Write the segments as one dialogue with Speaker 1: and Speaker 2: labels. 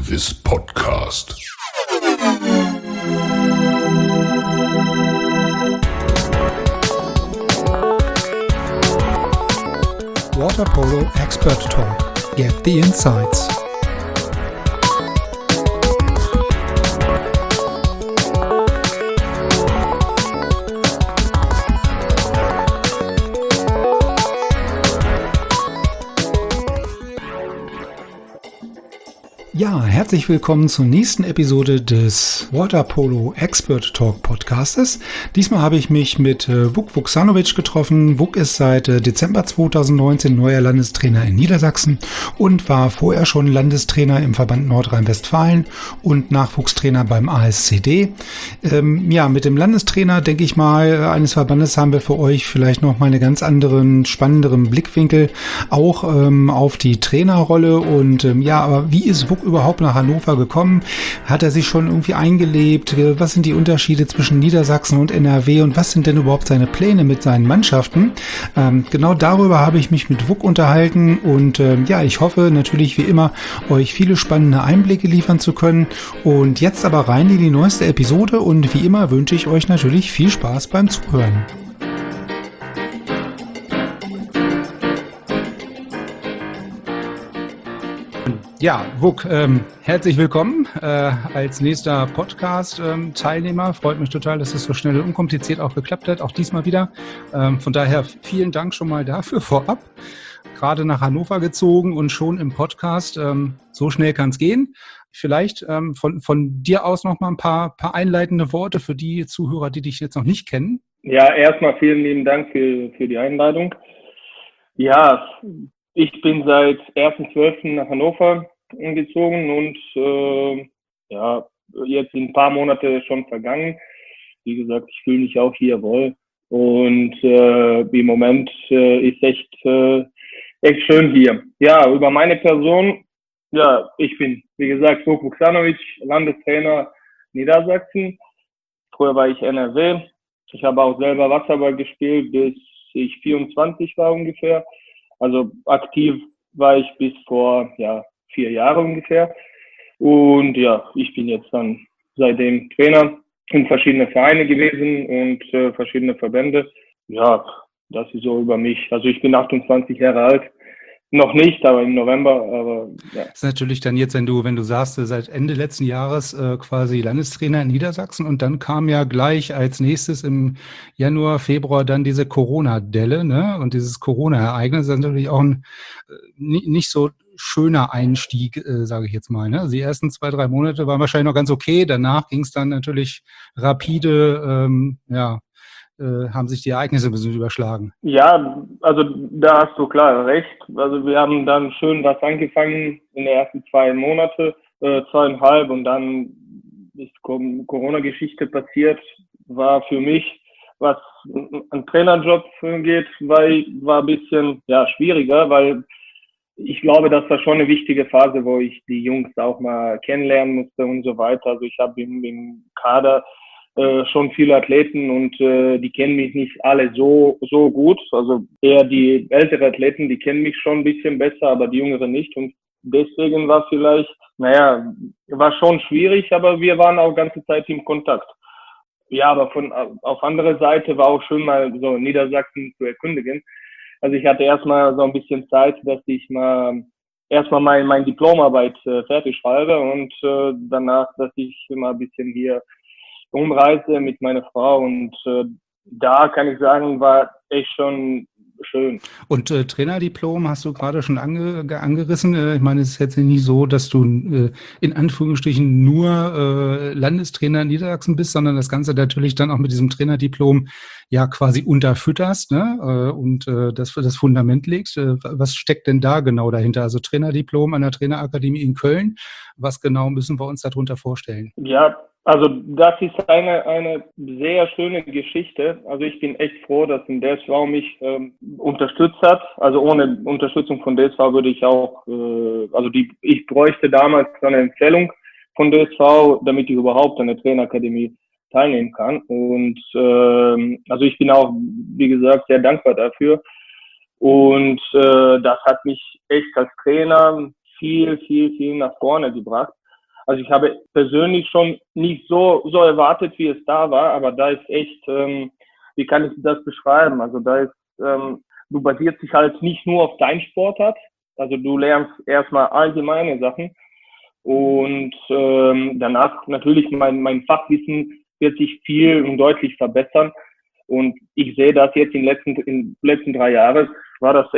Speaker 1: this podcast.
Speaker 2: Water Polo Expert Talk. Get the insights. Ja, herzlich willkommen zur nächsten Episode des Water Polo Expert Talk Podcastes. Diesmal habe ich mich mit Vuk Vuksanovic getroffen. Vuk ist seit Dezember 2019 neuer Landestrainer in Niedersachsen und war vorher schon Landestrainer im Verband Nordrhein-Westfalen und Nachwuchstrainer beim ASCD. Mit dem Landestrainer, denke ich mal, eines Verbandes haben wir für euch vielleicht noch mal einen ganz anderen, spannenderen Blickwinkel auch auf die Trainerrolle und aber wie ist Vuk überhaupt nach Hannover gekommen? Hat er sich schon irgendwie eingelebt? Was sind die Unterschiede zwischen Niedersachsen und NRW und was sind denn überhaupt seine Pläne mit seinen Mannschaften? Genau darüber habe ich mich mit Vuk unterhalten und ich hoffe natürlich wie immer, euch viele spannende Einblicke liefern zu können. Und jetzt aber rein in die neueste Episode und wie immer wünsche ich euch natürlich viel Spaß beim Zuhören. Ja, Vuk, herzlich willkommen als nächster Podcast-Teilnehmer. Freut mich total, dass es so schnell und unkompliziert auch geklappt hat, auch diesmal wieder. Von daher vielen Dank schon mal dafür vorab. Gerade nach Hannover gezogen und schon im Podcast. So schnell kann es gehen. Vielleicht von dir aus noch mal ein paar einleitende Worte für die Zuhörer, die dich jetzt noch nicht kennen.
Speaker 3: Ja, erstmal vielen lieben Dank für die Einladung. Ja, ich bin seit 1.12. nach Hannover gezogen und jetzt sind ein paar Monate schon vergangen. Wie gesagt, ich fühle mich auch hier wohl und im Moment ist echt schön hier. Ja, über meine Person, ja, ich bin, wie gesagt, Vuk Vuksanovic, Landestrainer Niedersachsen. Früher war ich NRW. Ich habe auch selber Wasserball gespielt, bis ich 24 war ungefähr. Also aktiv war ich bis vor 4 Jahren ungefähr. Und ja, ich bin jetzt dann seitdem Trainer in verschiedene Vereine gewesen und verschiedene Verbände. Ja, das ist so über mich. Also ich bin 28 Jahre alt. Noch nicht, aber im November. Aber ja.
Speaker 2: Das ist natürlich dann jetzt, wenn du sagst, seit Ende letzten Jahres quasi Landestrainer in Niedersachsen und dann kam ja gleich als nächstes im Januar, Februar dann diese Corona-Delle, ne? Und dieses Corona-Ereignis ist natürlich auch ein nicht so schöner Einstieg, sage ich jetzt mal. Ne? Also die ersten 2-3 Monate waren wahrscheinlich noch ganz okay. Danach ging es dann natürlich rapide, haben sich die Ereignisse ein bisschen überschlagen.
Speaker 3: Ja, also da hast du klar recht. Also wir haben dann schön was angefangen in den ersten 2 Monate, 2,5 und dann ist Corona-Geschichte passiert. War für mich, was einen Trainerjob geht, war ein bisschen schwieriger, weil ich glaube, das war schon eine wichtige Phase, wo ich die Jungs auch mal kennenlernen musste und so weiter. Also ich habe im Kader schon viele Athleten und die kennen mich nicht alle so gut. Also eher die älteren Athleten, die kennen mich schon ein bisschen besser, aber die Jüngeren nicht. Und deswegen war vielleicht, war schon schwierig, aber wir waren auch ganze Zeit im Kontakt. Ja, aber auf anderer Seite war auch schön mal so Niedersachsen zu erkundigen. Also ich hatte erstmal so ein bisschen Zeit, dass ich erstmal meine Diplomarbeit fertig schreibe und danach, dass ich immer ein bisschen hier umreise mit meiner Frau und da kann ich sagen, war echt schon schön.
Speaker 2: Und Trainerdiplom hast du gerade schon angerissen. Ich meine, es ist jetzt nicht so, dass du in Anführungsstrichen nur Landestrainer in Niedersachsen bist, sondern das Ganze natürlich dann auch mit diesem Trainerdiplom ja quasi unterfütterst, ne? Und das Fundament legst. Was steckt denn da genau dahinter? Also Trainerdiplom an der Trainerakademie in Köln. Was genau müssen wir uns darunter vorstellen?
Speaker 3: Ja, also das ist eine sehr schöne Geschichte. Also ich bin echt froh, dass ein DSV mich unterstützt hat. Also ohne Unterstützung von DSV würde ich auch, ich bräuchte damals eine Empfehlung von DSV, damit ich überhaupt an der Trainerakademie teilnehmen kann. Und also ich bin auch, wie gesagt, sehr dankbar dafür. Und das hat mich echt als Trainer viel nach vorne gebracht. Also ich habe persönlich schon nicht so erwartet, wie es da war, aber da ist echt, wie kann ich das beschreiben? Also da ist, du basierst dich halt nicht nur auf deinen Sportart, also du lernst erstmal allgemeine Sachen und danach natürlich mein Fachwissen wird sich viel und deutlich verbessern. Und ich sehe das jetzt in den letzten 3 Jahren, war das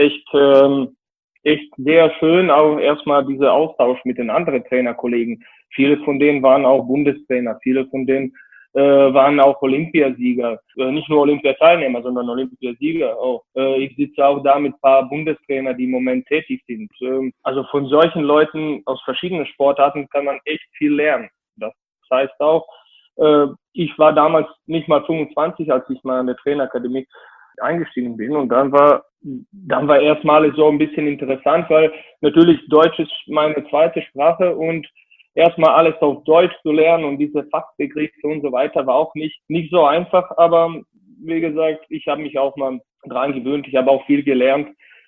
Speaker 3: echt sehr schön, auch erstmal dieser Austausch mit den anderen Trainerkollegen. Viele von denen waren auch Bundestrainer, viele von denen waren auch Olympiasieger, nicht nur Olympiateilnehmer, sondern Olympiasieger auch. Ich sitze auch da mit ein paar Bundestrainer, die im Moment tätig sind. Also von solchen Leuten aus verschiedenen Sportarten kann man echt viel lernen. Das heißt auch, ich war damals nicht mal 25, als ich mal an der Trainerakademie eingestiegen bin. Und dann war erstmal so ein bisschen interessant, weil natürlich Deutsch ist meine zweite Sprache und erstmal alles auf Deutsch zu lernen und diese Fachbegriffe und so weiter war auch nicht so einfach. Aber wie gesagt, ich habe mich auch mal dran gewöhnt. Ich habe auch viel gelernt.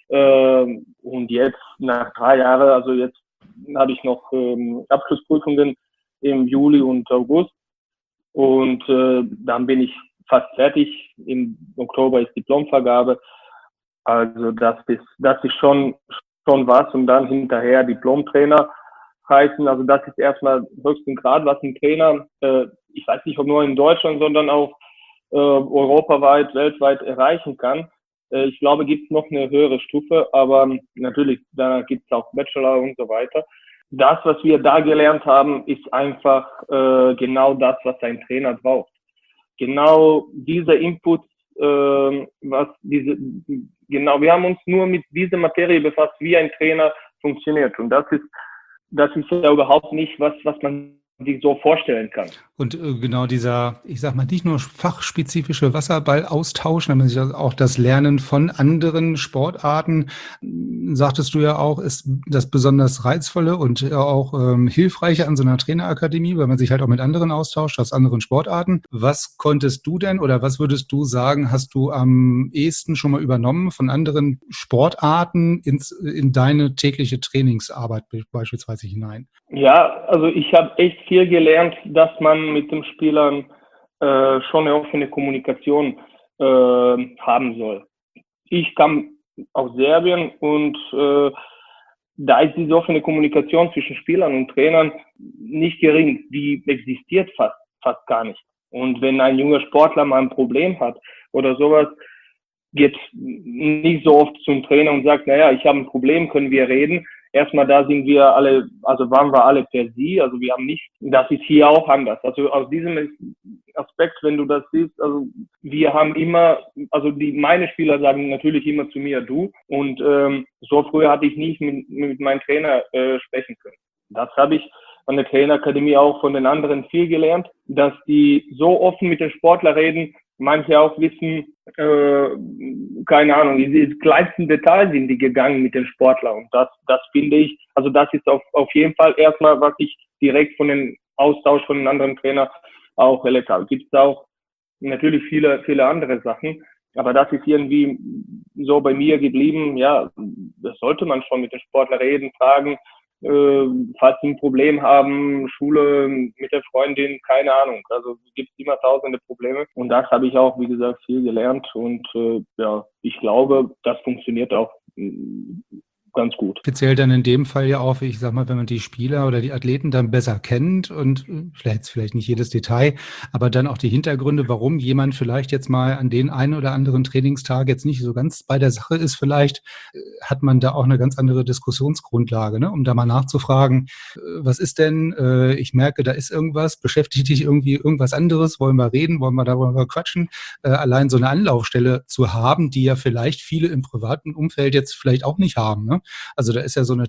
Speaker 3: Und jetzt nach 3 Jahren, also jetzt habe ich noch Abschlussprüfungen im Juli und August. Und dann bin ich fast fertig. Im Oktober ist Diplomvergabe. Also das ist schon was. Und dann hinterher Diplomtrainer heißen. Also das ist erstmal höchsten Grad, was ein Trainer, ich weiß nicht, ob nur in Deutschland, sondern auch europaweit, weltweit erreichen kann. Ich glaube, gibt es noch eine höhere Stufe, aber natürlich, da gibt es auch Bachelor und so weiter. Das, was wir da gelernt haben, ist einfach genau das, was ein Trainer braucht. Genau diese Inputs, wir haben uns nur mit dieser Materie befasst, wie ein Trainer funktioniert. Und das ist ja überhaupt nicht was man sich so vorstellen kann.
Speaker 2: Und genau dieser, ich sag mal, nicht nur fachspezifische Wasserballaustausch, sondern auch das Lernen von anderen Sportarten, sagtest du ja auch, ist das besonders Reizvolle und auch hilfreiche an so einer Trainerakademie, weil man sich halt auch mit anderen austauscht, aus anderen Sportarten. Was konntest du denn oder was würdest du sagen, hast du am ehesten schon mal übernommen von anderen Sportarten in deine tägliche Trainingsarbeit beispielsweise hinein?
Speaker 3: Ja, also ich habe echt viel gelernt, dass man mit den Spielern schon eine offene Kommunikation haben soll. Ich kam aus Serbien und da ist diese offene Kommunikation zwischen Spielern und Trainern nicht gering. Die existiert fast gar nicht. Und wenn ein junger Sportler mal ein Problem hat oder sowas, geht nicht so oft zum Trainer und sagt, naja, ich habe ein Problem, können wir reden. Erstmal da sind wir alle, also waren wir alle per Sie, also wir haben nicht, das ist hier auch anders. Also aus diesem Aspekt, wenn du das siehst, also wir haben immer, also meine Spieler sagen natürlich immer zu mir du und so früher hatte ich nicht mit meinem Trainer sprechen können. Das habe ich an der Trainerakademie auch von den anderen viel gelernt, dass die so offen mit den Sportlern reden, manche auch wissen, keine Ahnung, in die kleinsten Details sind die gegangen mit den Sportlern. Und das finde ich, also das ist auf jeden Fall erstmal, was ich direkt von den Austausch von den anderen Trainern auch erlebt habe. Gibt es auch natürlich viele, viele andere Sachen, aber das ist irgendwie so bei mir geblieben. Ja, das sollte man schon mit den Sportlern reden, fragen, falls sie ein Problem haben, Schule mit der Freundin, keine Ahnung. Also es gibt immer tausende Probleme und das habe ich auch, wie gesagt, viel gelernt und ja, ich glaube, das funktioniert auch ganz gut.
Speaker 2: Speziell dann in dem Fall ja auch, ich sag mal, wenn man die Spieler oder die Athleten dann besser kennt und vielleicht nicht jedes Detail, aber dann auch die Hintergründe, warum jemand vielleicht jetzt mal an den einen oder anderen Trainingstag jetzt nicht so ganz bei der Sache ist, vielleicht hat man da auch eine ganz andere Diskussionsgrundlage, ne? Um da mal nachzufragen, was ist denn, ich merke, da ist irgendwas, beschäftigt dich irgendwie irgendwas anderes, wollen wir reden, wollen wir darüber quatschen, allein so eine Anlaufstelle zu haben, die ja vielleicht viele im privaten Umfeld jetzt vielleicht auch nicht haben, ne? Also da ist ja so eine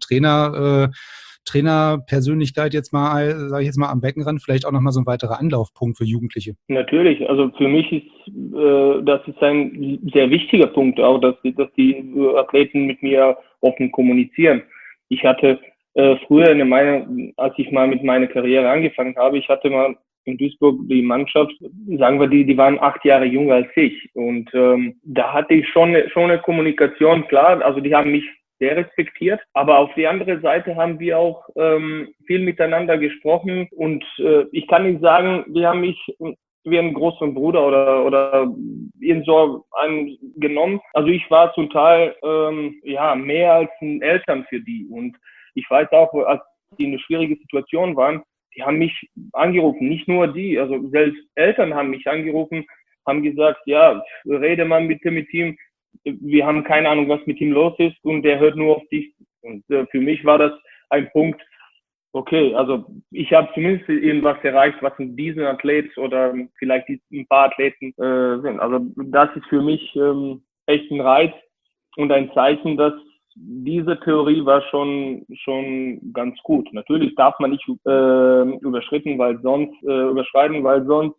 Speaker 2: Trainerpersönlichkeit jetzt mal, sage ich jetzt mal, am Beckenrand vielleicht auch nochmal so ein weiterer Anlaufpunkt für Jugendliche.
Speaker 3: Natürlich, also für mich ist das ist ein sehr wichtiger Punkt auch, dass die Athleten mit mir offen kommunizieren. Ich hatte früher als ich mal mit meiner Karriere angefangen habe, ich hatte mal in Duisburg die Mannschaft, sagen wir, die waren 8 Jahre jünger als ich und da hatte ich schon eine Kommunikation, klar, also die haben mich sehr respektiert. Aber auf die andere Seite haben wir auch viel miteinander gesprochen und ich kann nicht sagen, wir haben mich wie einen großen Bruder oder irgend so einen genommen. Also ich war zum Teil mehr als ein Eltern für die und ich weiß auch, als die in einer schwierigen Situation waren, die haben mich angerufen, nicht nur die, also selbst Eltern haben mich angerufen, haben gesagt, ja, rede mal bitte mit ihm, wir haben keine Ahnung, was mit ihm los ist und der hört nur auf dich. Und für mich war das ein Punkt, okay, also ich habe zumindest irgendwas erreicht, was in diesen Athleten oder vielleicht ein paar Athleten sind. Also das ist für mich echt ein Reiz und ein Zeichen, dass diese Theorie war schon ganz gut. Natürlich darf man nicht überschreiten, weil sonst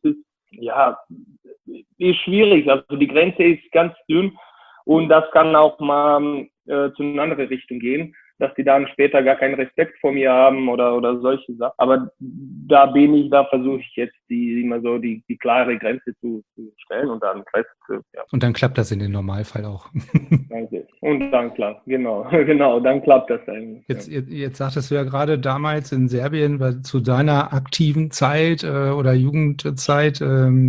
Speaker 3: ist schwierig. Also die Grenze ist ganz dünn und das kann auch mal zu einer anderen Richtung gehen, dass die dann später gar keinen Respekt vor mir haben oder solche Sachen. Aber da versuche ich jetzt immer so die klare Grenze zu stellen und dann Rest, ja.
Speaker 2: Und dann klappt das in dem Normalfall auch.
Speaker 3: Und dann klappt, genau, dann klappt das eigentlich.
Speaker 2: Jetzt sagtest du ja gerade damals in Serbien, zu deiner aktiven Zeit oder Jugendzeit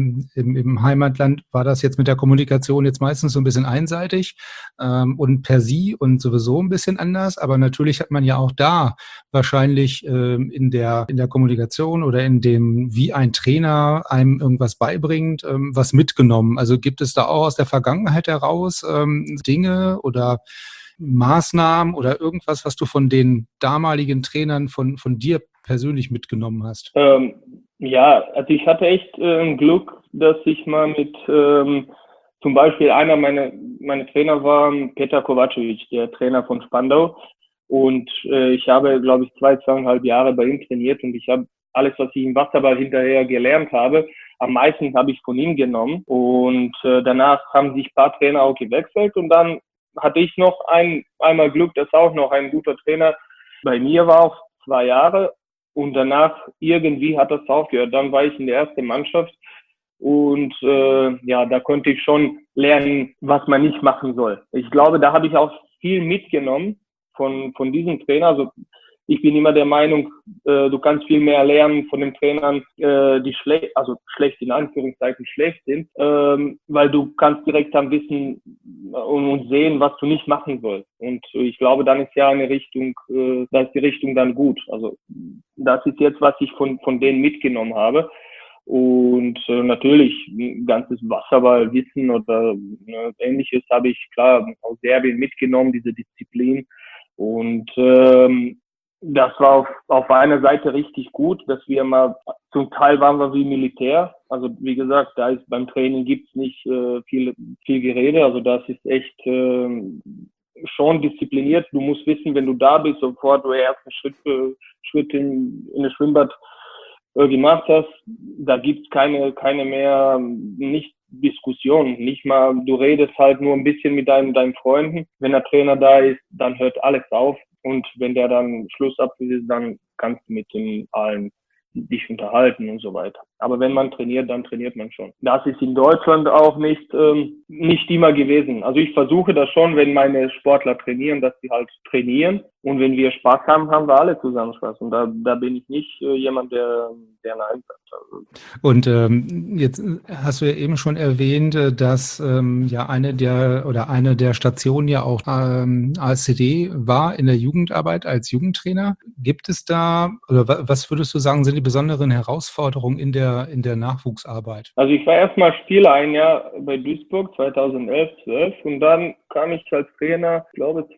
Speaker 2: im Heimatland war das jetzt mit der Kommunikation jetzt meistens so ein bisschen einseitig und per Sie und sowieso ein bisschen anders, aber natürlich hat man ja auch da wahrscheinlich in der Kommunikation oder in dem, wie ein Trainer einem irgendwas beibringt, was mitgenommen. Also gibt es da auch aus der Vergangenheit heraus Dinge oder Maßnahmen oder irgendwas, was du von den damaligen Trainern von dir persönlich mitgenommen hast?
Speaker 3: Also ich hatte echt Glück, dass ich mal mit zum Beispiel einer meiner Trainer war Petar Kovacevic, der Trainer von Spandau. Und ich habe, glaube ich, 2,5 Jahre bei ihm trainiert und ich habe alles, was ich im Wasserball hinterher gelernt habe, am meisten habe ich von ihm genommen. Und danach haben sich ein paar Trainer auch gewechselt und dann hatte ich noch einmal Glück, dass auch noch ein guter Trainer bei mir war, auch 2 Jahre. Und danach irgendwie hat das aufgehört. Dann war ich in der ersten Mannschaft und da konnte ich schon lernen, was man nicht machen soll. Ich glaube, da habe ich auch viel mitgenommen von diesem Trainer. Also ich bin immer der Meinung, du kannst viel mehr lernen von den Trainern, die schlecht in Anführungszeichen schlecht sind, weil du kannst direkt dann wissen und sehen, was du nicht machen sollst. Und ich glaube, dann ist ja da ist die Richtung dann gut. Also das ist jetzt, was ich von denen mitgenommen habe. Und natürlich ein ganzes Wasserballwissen oder Ähnliches habe ich klar aus Serbien mitgenommen, diese Disziplin. Und das war auf einer Seite richtig gut, dass wir mal, zum Teil waren wir wie Militär. Also wie gesagt, beim Training gibt's nicht viel Gerede. Also das ist echt schon diszipliniert. Du musst wissen, wenn du da bist, sofort du ersten Schritt in das Schwimmbad gemacht hast, da gibt's keine mehr, nicht Diskussionen, nicht mal, du redest halt nur ein bisschen mit deinen Freunden. Wenn der Trainer da ist, dann hört alles auf. Und wenn der dann Schlussabschluss ist, dann kannst du mit den allen dich unterhalten und so weiter. Aber wenn man trainiert, dann trainiert man schon. Das ist in Deutschland auch nicht immer gewesen. Also ich versuche das schon, wenn meine Sportler trainieren, dass sie halt trainieren. Und wenn wir Spaß haben, haben wir alle zusammen Spaß. Und da bin ich nicht jemand, der Nein sagt. Also.
Speaker 2: Und jetzt hast du ja eben schon erwähnt, dass eine der Stationen ja auch ASCD war in der Jugendarbeit als Jugendtrainer. Gibt es da, oder was würdest du sagen, sind die besonderen Herausforderungen in der Nachwuchsarbeit?
Speaker 3: Also ich war erstmal Spieler ein Jahr bei Duisburg 2011, 12 und dann kam ich als Trainer, ich glaube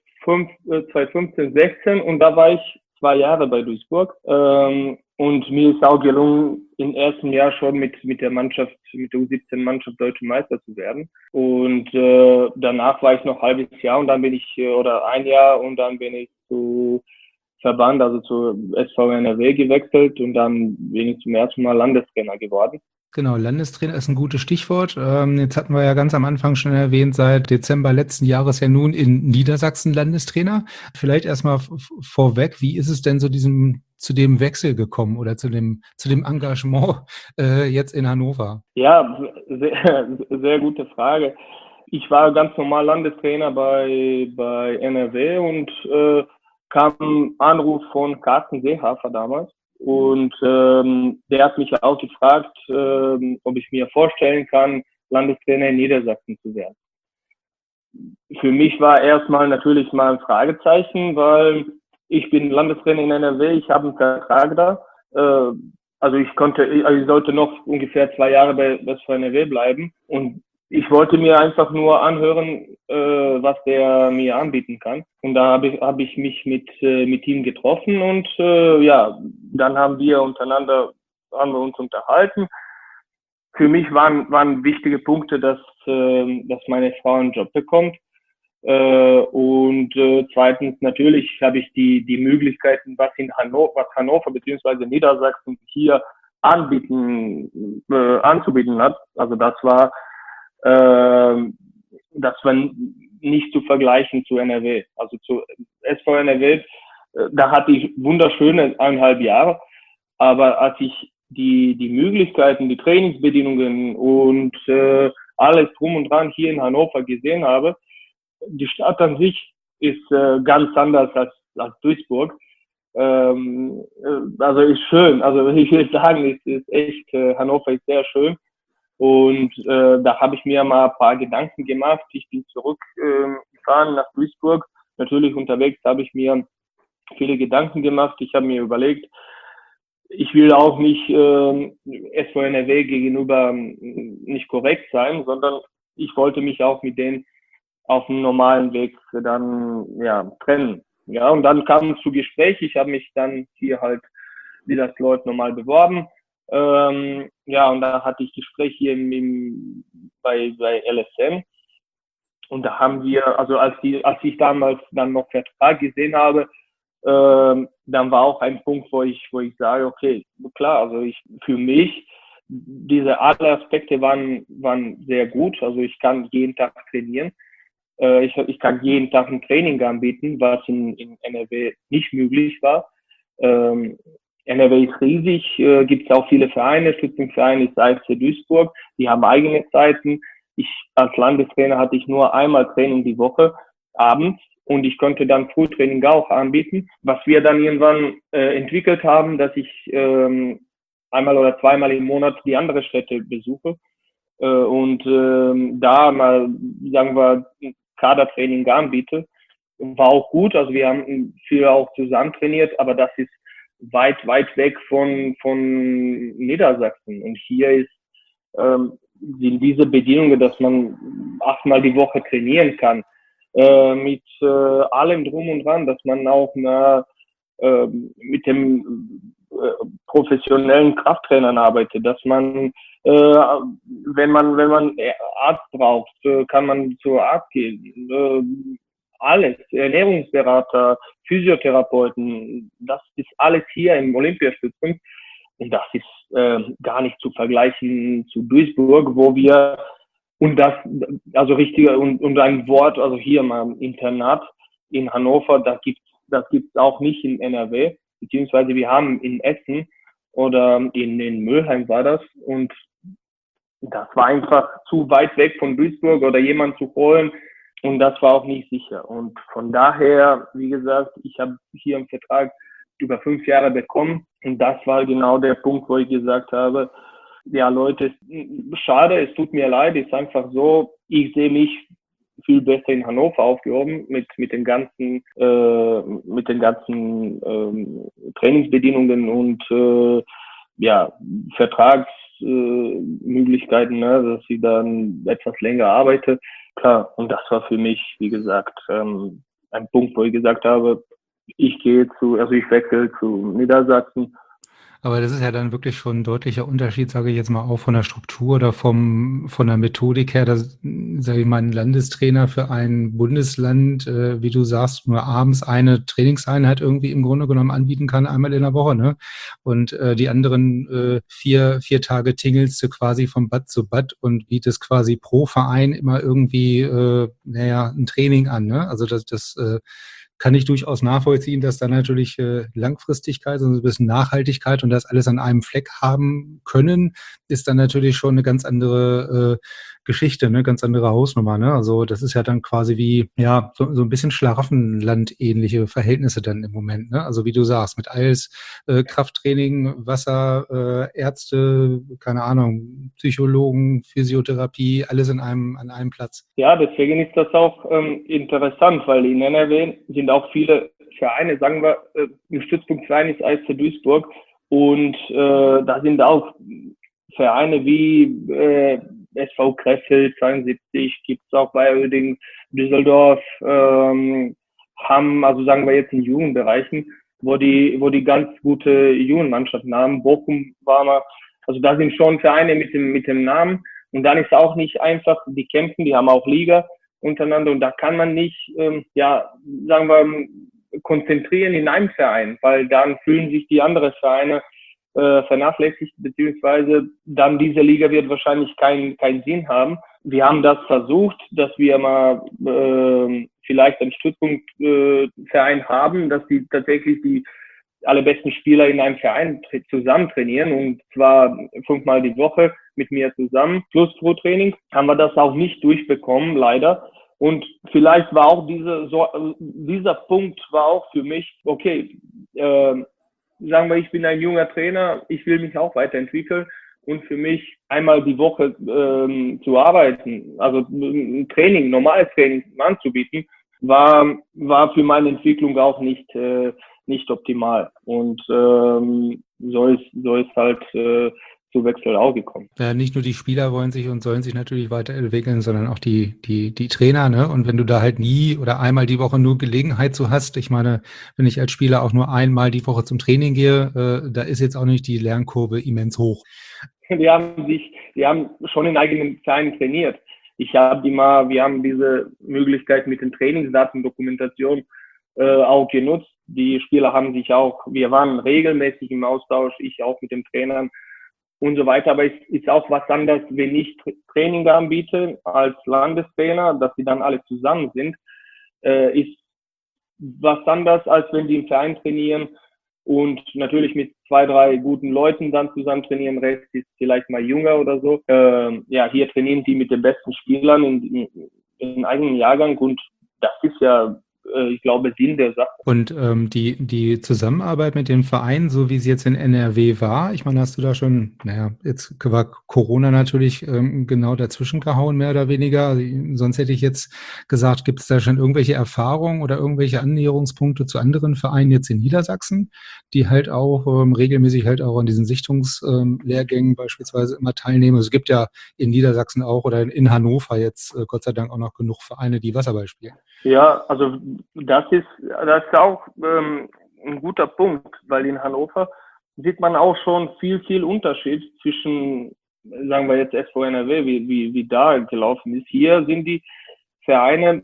Speaker 3: 2015, 16 und da war ich 2 Jahre bei Duisburg. Und mir ist auch gelungen, im ersten Jahr schon mit der Mannschaft, mit der U17-Mannschaft Deutsche Meister zu werden. Und danach war ich noch ein halbes Jahr und dann bin ich, oder ein Jahr und dann bin ich zu Verband, also zu SV NRW gewechselt und dann bin ich zum ersten Mal Landestrainer geworden.
Speaker 2: Genau, Landestrainer ist ein gutes Stichwort. Jetzt hatten wir ja ganz am Anfang schon erwähnt, seit Dezember letzten Jahres ja nun in Niedersachsen Landestrainer. Vielleicht erstmal vorweg, wie ist es denn zu dem Wechsel gekommen oder zu dem Engagement jetzt in Hannover?
Speaker 3: Ja, sehr, sehr gute Frage. Ich war ganz normal Landestrainer bei NRW und kam ein Anruf von Carsten Seehafer damals. Und der hat mich auch gefragt, ob ich mir vorstellen kann, Landestrainer in Niedersachsen zu werden. Für mich war erstmal natürlich mal ein Fragezeichen, weil ich bin Landestrainer in NRW, ich habe einen Vertrag da. Also ich sollte noch ungefähr 2 Jahre bei SV NRW bleiben. Und ich wollte mir einfach nur anhören, was der mir anbieten kann. Und da hab ich mich mit ihm getroffen und ja, dann haben wir uns unterhalten. Für mich waren wichtige Punkte, dass meine Frau einen Job bekommt. Und zweitens natürlich habe ich die Möglichkeiten, was Hannover bzw. Niedersachsen hier anzubieten hat. Also das war nicht zu vergleichen zu NRW. Also zu SV NRW, da hatte ich wunderschöne 1,5 Jahre, aber als ich die Möglichkeiten, die Trainingsbedingungen und alles drum und dran hier in Hannover gesehen habe, die Stadt an sich ist ganz anders als Duisburg. Also ist schön. Also ich will sagen, es ist echt, Hannover ist sehr schön. Und da habe ich mir mal ein paar Gedanken gemacht. Ich bin zurückgefahren nach Duisburg. Natürlich unterwegs habe ich mir viele Gedanken gemacht. Ich habe mir überlegt, ich will auch nicht SV NRW gegenüber nicht korrekt sein, sondern ich wollte mich auch mit denen auf dem normalen Weg dann trennen. Ja, und dann kam es zu Gespräch. Ich habe mich dann hier halt wie das Leute normal beworben. Ja, und da hatte ich Gespräch hier bei LSM. Und da haben wir, also als ich damals dann noch Vertrag gesehen habe, dann war auch ein Punkt, wo ich sage, okay, klar, also für mich, diese alle Aspekte waren sehr gut. Also ich kann jeden Tag trainieren. Ich kann jeden Tag ein Training anbieten, was in NRW nicht möglich war. NRW ist riesig, gibt es auch viele Vereine, Stützungsverein ist AFC Duisburg, die haben eigene Zeiten. Ich als Landestrainer hatte ich nur einmal Training die Woche, abends, und ich konnte dann Frühtraining auch anbieten. Was wir dann irgendwann entwickelt haben, dass ich einmal oder zweimal im Monat die andere Städte besuche und da mal, sagen wir, Kadertraining anbiete. War auch gut, also wir haben viel auch zusammen trainiert, aber das ist weit weg von Niedersachsen. Und hier sind diese Bedingungen, dass man 8-mal die Woche trainieren kann, mit allem drum und dran, dass man auch mit dem professionellen Krafttrainern arbeitet, dass man wenn man Arzt braucht, kann man zur Arzt gehen. Alles, Ernährungsberater, Physiotherapeuten, das ist alles hier im Olympiastützpunkt. Und das ist gar nicht zu vergleichen zu Duisburg, wo wir, und das, also richtiger, und ein Wort, also hier mal im Internat in Hannover, das gibt's auch nicht in NRW, beziehungsweise wir haben in Essen oder in Mülheim war das, und das war einfach zu weit weg von Duisburg oder jemand zu holen, und das war auch nicht sicher. Und von daher, wie gesagt, ich habe hier einen Vertrag über 5 Jahre bekommen, und das war genau der Punkt, wo ich gesagt habe, ja Leute, schade, es tut mir leid, ist einfach so, ich sehe mich viel besser in Hannover aufgehoben mit den ganzen Trainingsbedingungen und Vertragsmöglichkeiten, dass ich dann etwas länger arbeite. Klar, und das war für mich, wie gesagt, ein Punkt, wo ich gesagt habe, ich wechsle zu Niedersachsen.
Speaker 2: Aber das ist ja dann wirklich schon ein deutlicher Unterschied, sage ich jetzt mal, auch von der Struktur oder von der Methodik her, dass, sage ich mal, ein Landestrainer für ein Bundesland, wie du sagst, nur abends eine Trainingseinheit irgendwie im Grunde genommen anbieten kann, einmal in der Woche, ne? Und die anderen 4 Tage tingelst du quasi von Bad zu Bad und bietest quasi pro Verein immer irgendwie, ein Training an, ne? Also das kann ich durchaus nachvollziehen, dass da natürlich Langfristigkeit, also ein bisschen Nachhaltigkeit und das alles an einem Fleck haben können, ist dann natürlich schon eine ganz andere Geschichte, ne? Ganz andere Hausnummer, ne? Also das ist ja dann quasi wie, ja, so ein bisschen Schlaraffenland-ähnliche Verhältnisse dann im Moment, ne? Also wie du sagst, mit Eis, Krafttraining, Wasser, Ärzte, keine Ahnung, Psychologen, Physiotherapie, alles an einem Platz.
Speaker 3: Ja, deswegen ist das auch interessant, weil in NRW sind auch viele Vereine, sagen wir, ein Stützpunktverein ist ASC Duisburg und da sind auch Vereine wie SV Krefeld 72, gibt es auch bei Uerdingen, Düsseldorf, Hamm, also sagen wir jetzt in Jugendbereichen, wo die ganz gute Jugendmannschaften haben. Bochum war mal, also da sind schon Vereine mit dem Namen. Und dann ist auch nicht einfach, die kämpfen, die haben auch Liga untereinander und da kann man nicht, sagen wir, konzentrieren in einem Verein, weil dann fühlen sich die anderen Vereine vernachlässigt, beziehungsweise dann diese Liga wird wahrscheinlich keinen Sinn haben. Wir haben das versucht, dass wir mal vielleicht einen Stützpunktverein haben, dass die tatsächlich die alle besten Spieler in einem Verein zusammen trainieren und zwar 5-mal die Woche mit mir zusammen, plus Pro-Training, haben wir das auch nicht durchbekommen, leider. Und vielleicht war auch dieser Punkt war auch für mich, okay, sagen wir, ich bin ein junger Trainer, ich will mich auch weiterentwickeln und für mich einmal die Woche zu arbeiten, also ein Training, normales Training anzubieten, war für meine Entwicklung auch nicht optimal. Und so ist halt zu Wechsel auch gekommen.
Speaker 2: Ja, nicht nur die Spieler wollen sich und sollen sich natürlich weiterentwickeln, sondern auch die Trainer, ne? Und wenn du da halt nie oder einmal die Woche nur Gelegenheit zu hast, ich meine, wenn ich als Spieler auch nur einmal die Woche zum Training gehe, da ist jetzt auch nicht die Lernkurve immens hoch.
Speaker 3: Die haben schon in eigenen Vereinen trainiert. Wir haben diese Möglichkeit mit den Trainingsdatendokumentation auch genutzt. Die Spieler wir waren regelmäßig im Austausch, ich auch mit den Trainern und so weiter. Aber es ist auch was anderes, wenn ich Training anbiete als Landestrainer, dass die dann alle zusammen sind, ist was anderes, als wenn die im Verein trainieren und natürlich mit 2, 3 guten Leuten dann zusammen trainieren. Rest ist vielleicht mal jünger oder so. Hier trainieren die mit den besten Spielern in eigenen Jahrgang und das ist ja, ich glaube, Sinn der Sache.
Speaker 2: Und die Zusammenarbeit mit dem Verein, so wie sie jetzt in NRW war, ich meine, hast du da schon, jetzt war Corona natürlich genau dazwischen gehauen, mehr oder weniger. Also, sonst hätte ich jetzt gesagt, gibt es da schon irgendwelche Erfahrungen oder irgendwelche Annäherungspunkte zu anderen Vereinen jetzt in Niedersachsen, die halt auch regelmäßig halt auch an diesen Sichtungslehrgängen beispielsweise immer teilnehmen. Also es gibt ja in Niedersachsen auch oder in Hannover jetzt Gott sei Dank auch noch genug Vereine, die Wasserball spielen.
Speaker 3: Ja, also das ist auch ein guter Punkt, weil in Hannover sieht man auch schon viel Unterschied zwischen, sagen wir jetzt SV NRW, wie da gelaufen ist. Hier sind die Vereine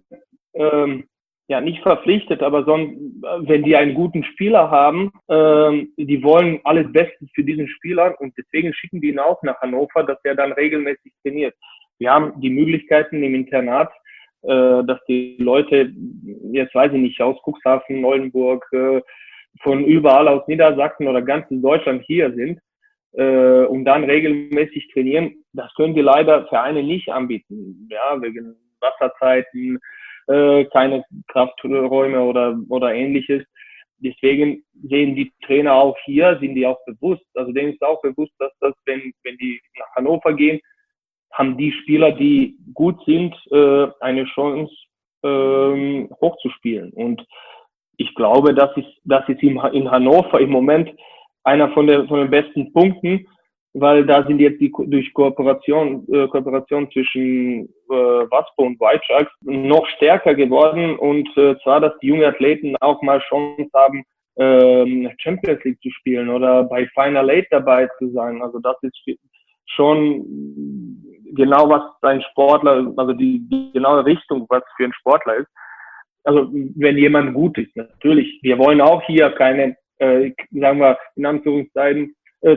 Speaker 3: nicht verpflichtet, aber wenn die einen guten Spieler haben, die wollen alles Beste für diesen Spieler und deswegen schicken die ihn auch nach Hannover, dass er dann regelmäßig trainiert. Wir haben die Möglichkeiten im Internat, dass die Leute, jetzt weiß ich nicht, aus Cuxhaven, Oldenburg, von überall aus Niedersachsen oder ganz Deutschland hier sind und dann regelmäßig trainieren. Das können die leider Vereine nicht anbieten, ja, wegen Wasserzeiten, keine Krafträume oder ähnliches. Deswegen sehen die Trainer auch hier, sind die auch bewusst, also denen ist auch bewusst, dass wenn die nach Hannover gehen, haben die Spieler, die gut sind, eine Chance hochzuspielen. Und ich glaube, das ist in Hannover im Moment einer von den besten Punkten, weil da sind jetzt durch Kooperation zwischen WASPO und White Sharks noch stärker geworden und zwar, dass die jungen Athleten auch mal Chance haben, Champions League zu spielen oder bei Final Eight dabei zu sein. Also das ist schon genau, was ein Sportler, also die genaue Richtung, was für ein Sportler ist. Also wenn jemand gut ist, natürlich. Wir wollen auch hier keine, sagen wir, in Anführungszeichen,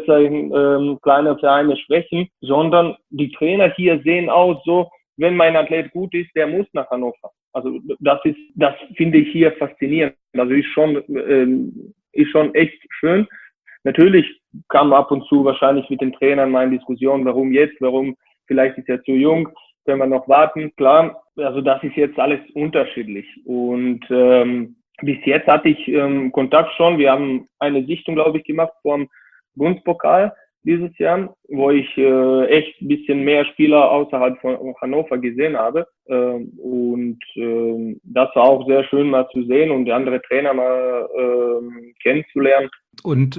Speaker 3: kleine Vereine schwächen, sondern die Trainer hier sehen auch so, wenn mein Athlet gut ist, der muss nach Hannover. Also das finde ich hier faszinierend. Also ist schon echt schön. Natürlich kam ab und zu wahrscheinlich mit den Trainern mal in Diskussion, warum vielleicht ist er zu jung. können wir noch warten. Klar, also das ist jetzt alles unterschiedlich. Und bis jetzt hatte ich Kontakt schon. Wir haben eine Sichtung, glaube ich, gemacht vom Bundespokal dieses Jahr, wo ich echt ein bisschen mehr Spieler außerhalb von Hannover gesehen habe. Das war auch sehr schön mal zu sehen und die andere Trainer mal kennenzulernen.
Speaker 2: Und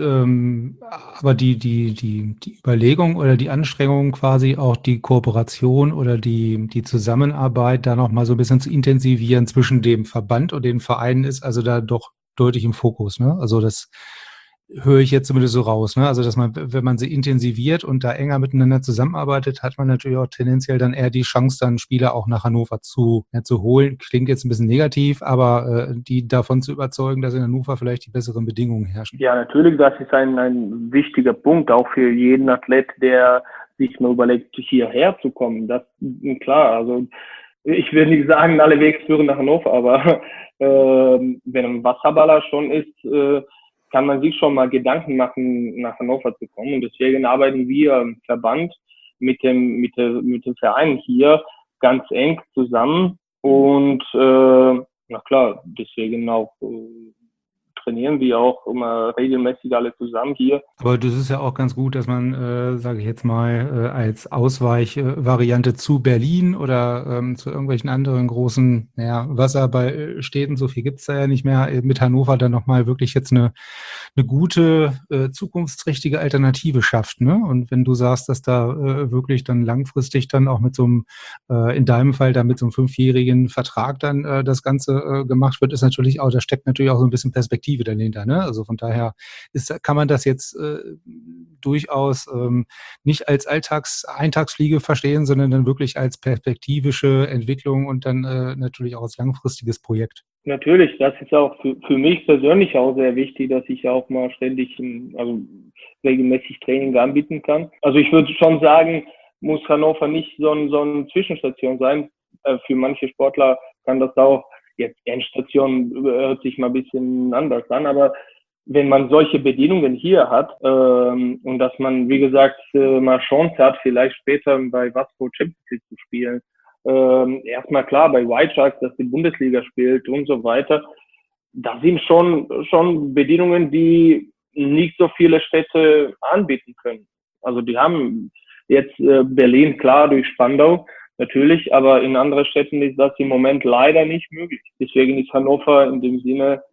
Speaker 2: aber die Überlegung oder die Anstrengung quasi auch die Kooperation oder die Zusammenarbeit da nochmal so ein bisschen zu intensivieren zwischen dem Verband und den Vereinen ist also da doch deutlich im Fokus, ne? Also das höre ich jetzt zumindest so raus, ne? Also dass man, wenn man sie intensiviert und da enger miteinander zusammenarbeitet, hat man natürlich auch tendenziell dann eher die Chance, dann Spieler auch nach Hannover zu holen. Klingt jetzt ein bisschen negativ, aber die davon zu überzeugen, dass in Hannover vielleicht die besseren Bedingungen herrschen.
Speaker 3: Ja, natürlich, das ist ein wichtiger Punkt, auch für jeden Athlet, der sich mal überlegt, hierher zu kommen. Das klar, also ich will nicht sagen, alle Wege führen nach Hannover, aber wenn ein Wasserballer schon ist, kann man sich schon mal Gedanken machen, nach Hannover zu kommen. Und deswegen arbeiten wir im Verband mit dem Verein hier ganz eng zusammen. Und na klar, deswegen auch trainieren wir auch immer regelmäßig alle zusammen hier.
Speaker 2: Aber das ist ja auch ganz gut, dass man, sage ich jetzt mal, als Ausweichvariante zu Berlin oder zu irgendwelchen anderen großen Wasserballstädten, so viel gibt's da ja nicht mehr, mit Hannover dann nochmal wirklich jetzt eine gute, zukunftsträchtige Alternative schafft. Ne? Und wenn du sagst, dass da wirklich dann langfristig dann auch mit so einem, in deinem Fall dann mit so einem 5-jährigen Vertrag dann das Ganze gemacht wird, ist natürlich auch, da steckt natürlich auch so ein bisschen Perspektive dahinter. Ne? Also von daher kann man das jetzt durchaus nicht als Eintagsfliege verstehen, sondern dann wirklich als perspektivische Entwicklung und dann natürlich auch als langfristiges Projekt.
Speaker 3: Natürlich, das ist auch für mich persönlich auch sehr wichtig, dass ich auch mal ständig, also regelmäßig Training anbieten kann. Also ich würde schon sagen, muss Hannover nicht so eine Zwischenstation sein. Für manche Sportler kann das auch, jetzt Endstation hört sich mal ein bisschen anders an, aber wenn man solche Bedingungen hier hat und dass man, wie gesagt, mal Chance hat, vielleicht später bei Waspo Champions League zu spielen, erstmal klar bei White Sharks, dass die Bundesliga spielt und so weiter. Das sind schon Bedingungen, die nicht so viele Städte anbieten können. Also die haben jetzt Berlin klar durch Spandau natürlich, aber in anderen Städten ist das im Moment leider nicht möglich. Deswegen ist Hannover in dem Sinne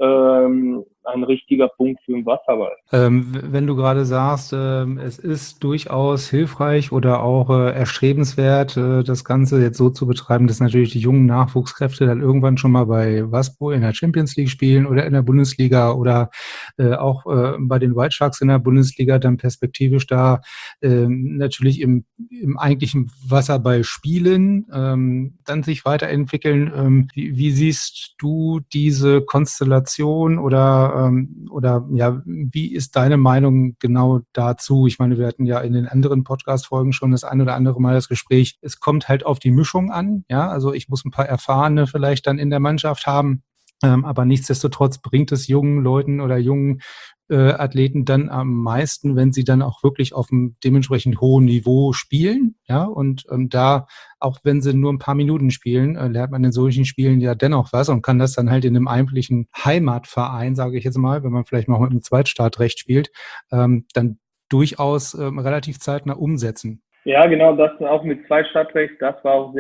Speaker 3: ein richtiger Punkt für den Wasserball.
Speaker 2: Wenn du gerade sagst, es ist durchaus hilfreich oder auch erstrebenswert, das Ganze jetzt so zu betreiben, dass natürlich die jungen Nachwuchskräfte dann irgendwann schon mal bei Waspo in der Champions League spielen oder in der Bundesliga oder auch bei den White Sharks in der Bundesliga dann perspektivisch da natürlich im eigentlichen Wasserball spielen, dann sich weiterentwickeln. Wie siehst du diese Konstellation oder ja, wie ist deine Meinung genau dazu? Ich meine, wir hatten ja in den anderen Podcast-Folgen schon das ein oder andere Mal das Gespräch. Es kommt halt auf die Mischung an. Ja, also ich muss ein paar Erfahrene vielleicht dann in der Mannschaft haben. Aber nichtsdestotrotz bringt es jungen Leuten oder jungen Athleten dann am meisten, wenn sie dann auch wirklich auf einem dementsprechend hohen Niveau spielen. Ja, und da, auch wenn sie nur ein paar Minuten spielen, lernt man in solchen Spielen ja dennoch was und kann das dann halt in einem eigentlichen Heimatverein, sage ich jetzt mal, wenn man vielleicht noch mit einem Zweitstartrecht spielt, dann durchaus relativ zeitnah umsetzen.
Speaker 3: Ja, genau, das auch mit Zweitstadtrecht, das war auch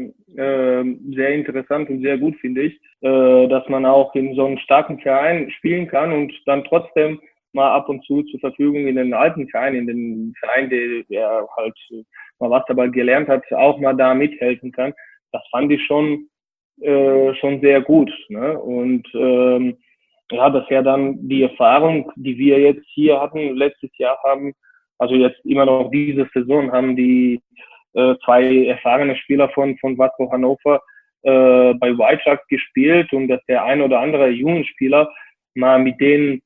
Speaker 3: sehr interessant und sehr gut, finde ich, dass man auch in so einem starken Verein spielen kann und dann trotzdem mal ab und zu zur Verfügung in den alten Verein, in den Verein, der halt mal was dabei gelernt hat, auch mal da mithelfen kann. Das fand ich schon sehr gut. Ne? Und ja, das wäre dann die Erfahrung, die wir jetzt hier hatten, letztes Jahr haben, also jetzt immer noch diese Saison haben die 2 erfahrene Spieler von Waspo Hannover bei White Sharks gespielt und dass der ein oder andere jungen Spieler mal mit denen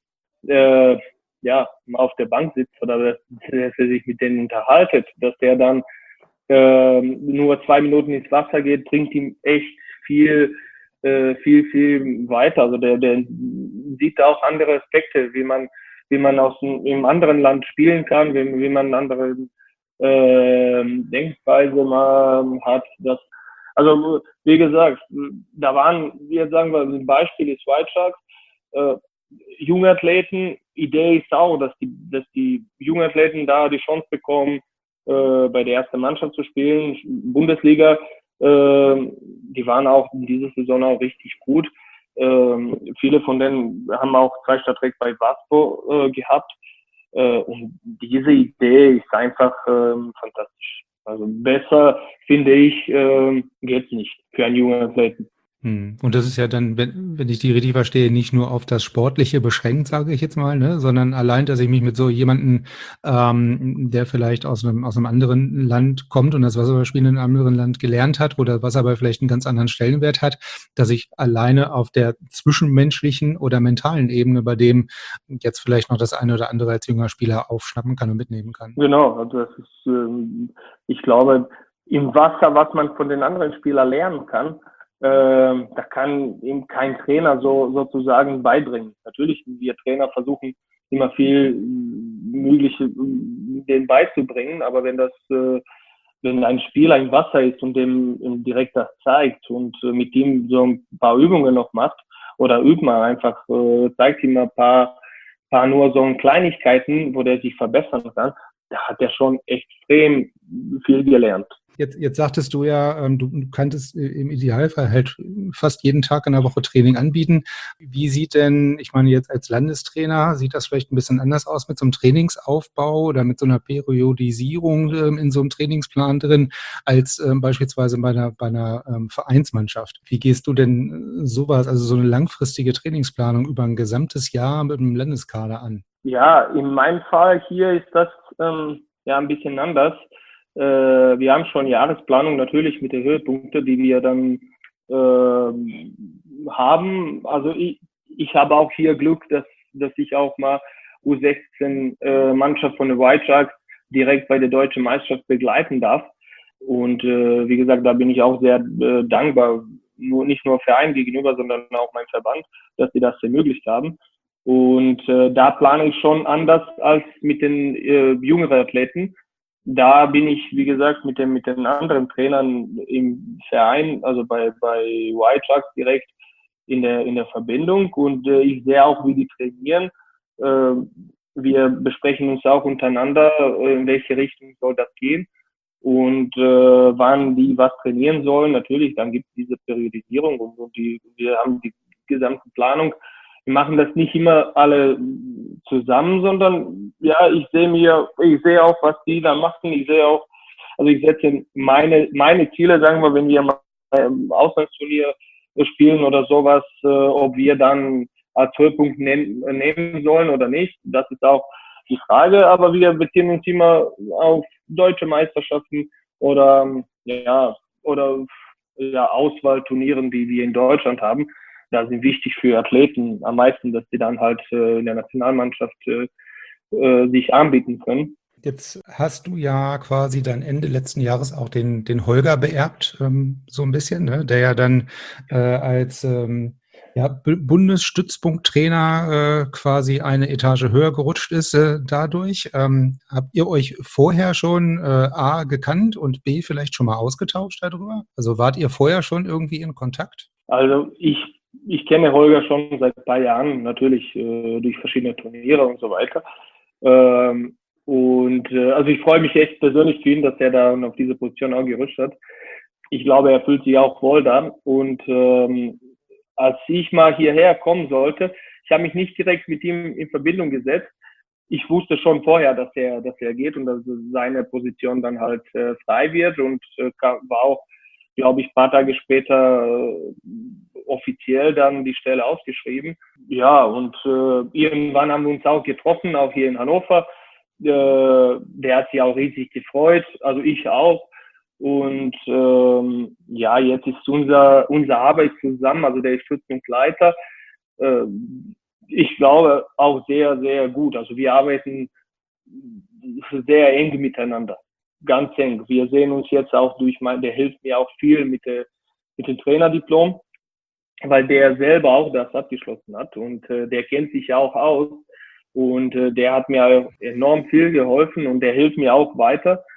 Speaker 3: ja auf der Bank sitzt oder dass er sich mit denen unterhaltet, dass der dann nur 2 Minuten ins Wasser geht, bringt ihm echt viel weiter. Also der sieht da auch andere Aspekte, wie man aus einem anderen Land spielen kann, wie man anderen Denkweise man hat. Also wie gesagt, da waren, jetzt sagen wir, ein Beispiel ist White Sharks, junge Athleten. Idee ist auch, dass die jungen Athleten da die Chance bekommen, bei der ersten Mannschaft zu spielen, Bundesliga. Die waren auch in dieser Saison auch richtig gut. Viele von denen haben auch 2 Stadtreck bei Waspo gehabt. Und diese Idee ist einfach fantastisch. Also besser, finde ich, geht's nicht für einen jungen Athleten.
Speaker 2: Und das ist ja dann, wenn ich die richtig verstehe, nicht nur auf das Sportliche beschränkt, sage ich jetzt mal, ne, sondern allein, dass ich mich mit so jemandem, der vielleicht aus einem anderen Land kommt und das Wasserballspielen in einem anderen Land gelernt hat, wo das Wasserball vielleicht einen ganz anderen Stellenwert hat, dass ich alleine auf der zwischenmenschlichen oder mentalen Ebene bei dem jetzt vielleicht noch das eine oder andere als junger Spieler aufschnappen kann und mitnehmen kann.
Speaker 3: Genau, also das ist, ich glaube, im Wasser, was man von den anderen Spielern lernen kann, da kann ihm kein Trainer sozusagen beibringen. Natürlich, wir Trainer versuchen immer viel Mögliche denen beizubringen, aber wenn ein Spieler im Wasser ist und dem direkt das zeigt und mit ihm so ein paar Übungen noch macht oder übt man einfach, zeigt ihm ein paar nur so Kleinigkeiten, wo der sich verbessern kann, da hat er schon extrem viel gelernt.
Speaker 2: Jetzt sagtest du ja, du kanntest im Idealfall halt fast jeden Tag in der Woche Training anbieten. Wie sieht denn, ich meine jetzt als Landestrainer, sieht das vielleicht ein bisschen anders aus mit so einem Trainingsaufbau oder mit so einer Periodisierung in so einem Trainingsplan drin, als beispielsweise bei einer Vereinsmannschaft? Wie gehst du denn sowas, also so eine langfristige Trainingsplanung über ein gesamtes Jahr mit einem Landeskader an?
Speaker 3: Ja, in meinem Fall hier ist das ja ein bisschen anders. Wir haben schon Jahresplanung natürlich mit den Höhepunkten, die wir dann haben. Also ich habe auch hier Glück, dass ich auch mal U16 Mannschaft von den White Sharks direkt bei der deutschen Meisterschaft begleiten darf. Und wie gesagt, da bin ich auch sehr dankbar, nicht nur Verein gegenüber, sondern auch meinem Verband, dass sie das ermöglicht haben. Und da plane ich schon anders als mit den jüngeren Athleten. Da bin ich, wie gesagt, mit den anderen Trainern im Verein, also bei White Sharks direkt in der Verbindung, und ich sehe auch, wie die trainieren. Wir besprechen uns auch untereinander, in welche Richtung soll das gehen und wann die was trainieren sollen. Natürlich, dann gibt es diese Periodisierung und wir haben die gesamte Planung. Wir machen das nicht immer alle zusammen, sondern ja, ich sehe auch, was die da machen. Ich sehe auch, also ich setze meine Ziele, sagen wir, wenn wir mal im Auslandsturnier spielen oder sowas, ob wir dann als Höhepunkt nehmen sollen oder nicht. Das ist auch die Frage, aber wir beziehen uns immer auf deutsche Meisterschaften oder Auswahlturnieren, die wir in Deutschland haben. Da sind wichtig für Athleten am meisten, dass die dann halt in der Nationalmannschaft sich anbieten können.
Speaker 2: Jetzt hast du ja quasi dann Ende letzten Jahres auch den Holger beerbt, so ein bisschen, ne? Der ja dann als Bundesstützpunkttrainer quasi eine Etage höher gerutscht ist dadurch. Habt ihr euch vorher schon A gekannt und B vielleicht schon mal ausgetauscht darüber? Also wart ihr vorher schon irgendwie in Kontakt?
Speaker 3: Also ich kenne Holger schon seit ein paar Jahren, natürlich durch verschiedene Turniere und so weiter. Also ich freue mich echt persönlich für ihn, dass er da auf diese Position auch gerutscht hat. Ich glaube, er fühlt sich auch wohl da. Und als ich mal hierher kommen sollte, ich habe mich nicht direkt mit ihm in Verbindung gesetzt. Ich wusste schon vorher, dass er geht und dass seine Position dann halt frei wird und war auch, glaube ich, ein paar Tage später offiziell dann die Stelle ausgeschrieben. Ja, und irgendwann haben wir uns auch getroffen, auch hier in Hannover. Der hat sich auch riesig gefreut, also ich auch. Und jetzt ist unser Arbeit zusammen, also der ist Stützpunktleiter. Ich glaube auch sehr, sehr gut. Also wir arbeiten sehr eng miteinander, ganz eng. Wir sehen uns jetzt auch der hilft mir auch viel mit dem Trainerdiplom, weil der selber auch das abgeschlossen hat und der kennt sich ja auch aus und der hat mir enorm viel geholfen und der hilft mir auch weiter.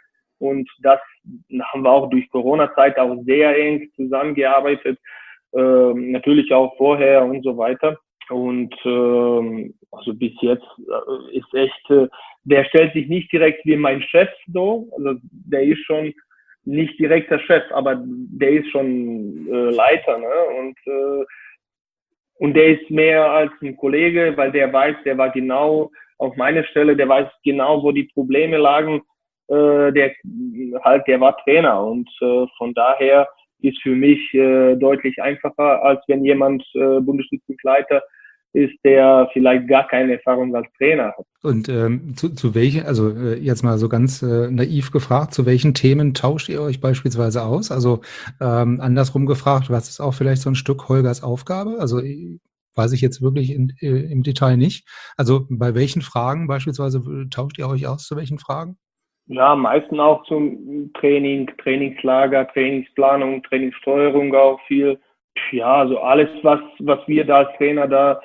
Speaker 3: und das haben wir auch durch Corona-Zeit auch sehr eng zusammengearbeitet, natürlich auch vorher und so weiter. Und also bis jetzt ist echt, der stellt sich nicht direkt wie mein Chef so, also der ist schon nicht direkter Chef, aber der ist schon Leiter, ne? Und der ist mehr als ein Kollege, weil der weiß, der war genau auf meiner Stelle, der weiß genau, wo die Probleme lagen. Der war Trainer und von daher ist für mich deutlich einfacher, als wenn jemand Bundesschützenleiter ist, der vielleicht gar keine Erfahrung als Trainer hat.
Speaker 2: Und zu welchen, also jetzt mal so ganz naiv gefragt, zu welchen Themen tauscht ihr euch beispielsweise aus? Also andersrum gefragt, was ist auch vielleicht so ein Stück Holgers Aufgabe? Also weiß ich jetzt wirklich im Detail nicht. Also bei welchen Fragen beispielsweise tauscht ihr euch aus? Zu welchen Fragen?
Speaker 3: Ja, meistens auch zum Training, Trainingslager, Trainingsplanung, Trainingssteuerung auch viel. Ja, also alles, was wir da als Trainer da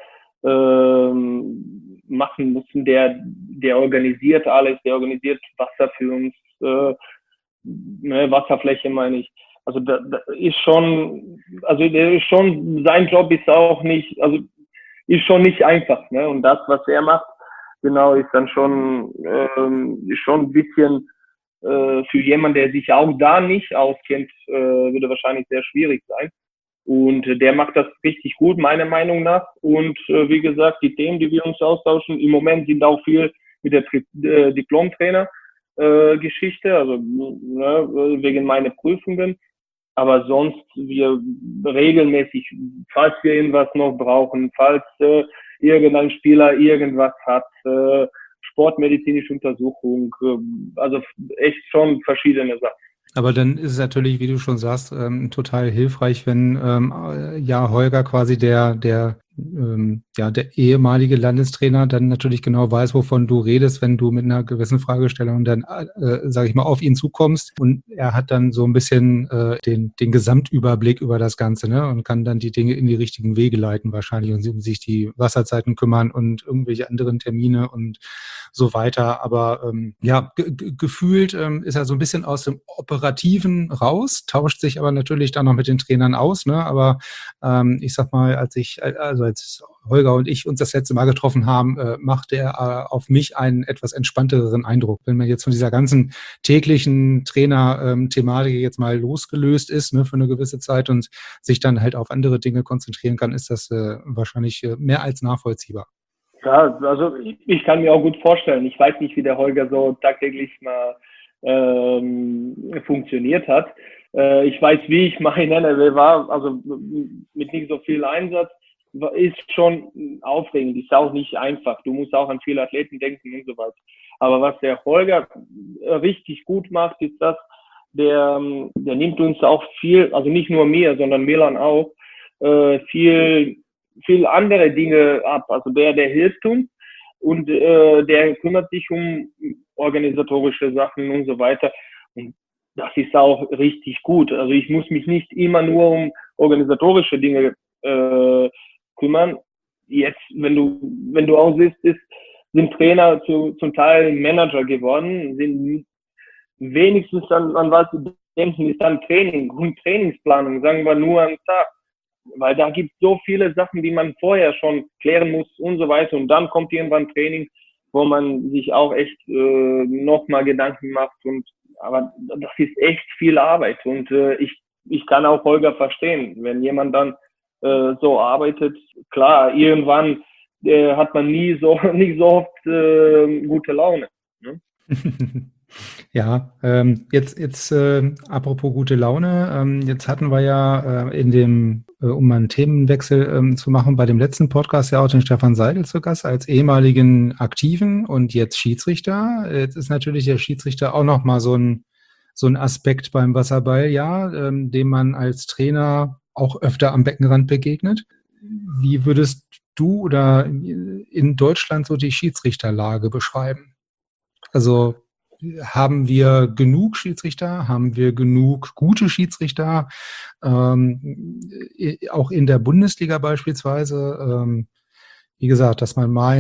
Speaker 3: machen müssen, der organisiert alles, der organisiert Wasser für uns, Wasserfläche meine ich. Also da ist schon, also der ist schon, sein Job ist auch nicht, also ist schon nicht einfach, ne? Und das, was er macht, genau, ist dann schon ein bisschen für jemanden, der sich auch da nicht auskennt, würde wahrscheinlich sehr schwierig sein. Und der macht das richtig gut, meiner Meinung nach. Und wie gesagt, die Themen, die wir uns austauschen, im Moment sind auch viel mit der Diplom-Trainer-Geschichte, also wegen meiner Prüfungen. Aber sonst wir regelmäßig, falls wir irgendwas noch brauchen, falls irgendein Spieler irgendwas hat, sportmedizinische Untersuchung, also echt schon verschiedene Sachen.
Speaker 2: Aber dann ist es natürlich, wie du schon sagst, total hilfreich, wenn Holger quasi der ehemalige Landestrainer dann natürlich genau weiß, wovon du redest, wenn du mit einer gewissen Fragestellung dann, sage ich mal, auf ihn zukommst und er hat dann so ein bisschen den Gesamtüberblick über das Ganze, ne, und kann dann die Dinge in die richtigen Wege leiten wahrscheinlich und um sich die Wasserzeiten kümmern und irgendwelche anderen Termine und so weiter. Aber gefühlt ist er so ein bisschen aus dem Operativen raus, tauscht sich aber natürlich dann noch mit den Trainern aus, ne, aber ich sag mal, als Holger und ich uns das letzte Mal getroffen haben, machte er auf mich einen etwas entspannteren Eindruck. Wenn man jetzt von dieser ganzen täglichen Trainer-Thematik jetzt mal losgelöst ist, ne, für eine gewisse Zeit und sich dann halt auf andere Dinge konzentrieren kann, ist das wahrscheinlich mehr als nachvollziehbar.
Speaker 3: Ja, also ich kann mir auch gut vorstellen. Ich weiß nicht, wie der Holger so tagtäglich mal funktioniert hat. Ich weiß, wie ich meine, er war, also mit nicht so viel Einsatz, ist schon aufregend, ist auch nicht einfach. Du musst auch an viele Athleten denken und so weiter. Aber was der Holger richtig gut macht, ist das, der nimmt uns auch viel, also nicht nur mir, sondern Milan auch, viel andere Dinge ab. Also der hilft uns und der kümmert sich um organisatorische Sachen und so weiter. Und das ist auch richtig gut. Also ich muss mich nicht immer nur um organisatorische Dinge kümmern. Jetzt, wenn du auch siehst, sind Trainer zum Teil Manager geworden, sind wenigstens an was sie denken, ist dann Training und Trainingsplanung, sagen wir nur am Tag. Weil da gibt es so viele Sachen, die man vorher schon klären muss und so weiter. Und dann kommt irgendwann Training, wo man sich auch echt nochmal Gedanken macht. Aber das ist echt viel Arbeit. Und ich kann auch Holger verstehen, wenn jemand dann so arbeitet. Klar, irgendwann hat man nicht so oft gute Laune. Ne?
Speaker 2: Ja, jetzt apropos gute Laune, jetzt hatten wir ja um mal einen Themenwechsel zu machen, bei dem letzten Podcast ja auch den Stefan Seidel zu Gast als ehemaligen Aktiven und jetzt Schiedsrichter. Jetzt ist natürlich der Schiedsrichter auch nochmal so ein Aspekt beim Wasserball, ja, dem man als Trainer auch öfter am Beckenrand begegnet. Wie würdest du oder in Deutschland so die Schiedsrichterlage beschreiben? Also haben wir genug Schiedsrichter? Haben wir genug gute Schiedsrichter? Auch in der Bundesliga beispielsweise. Wie gesagt, dass man mal einen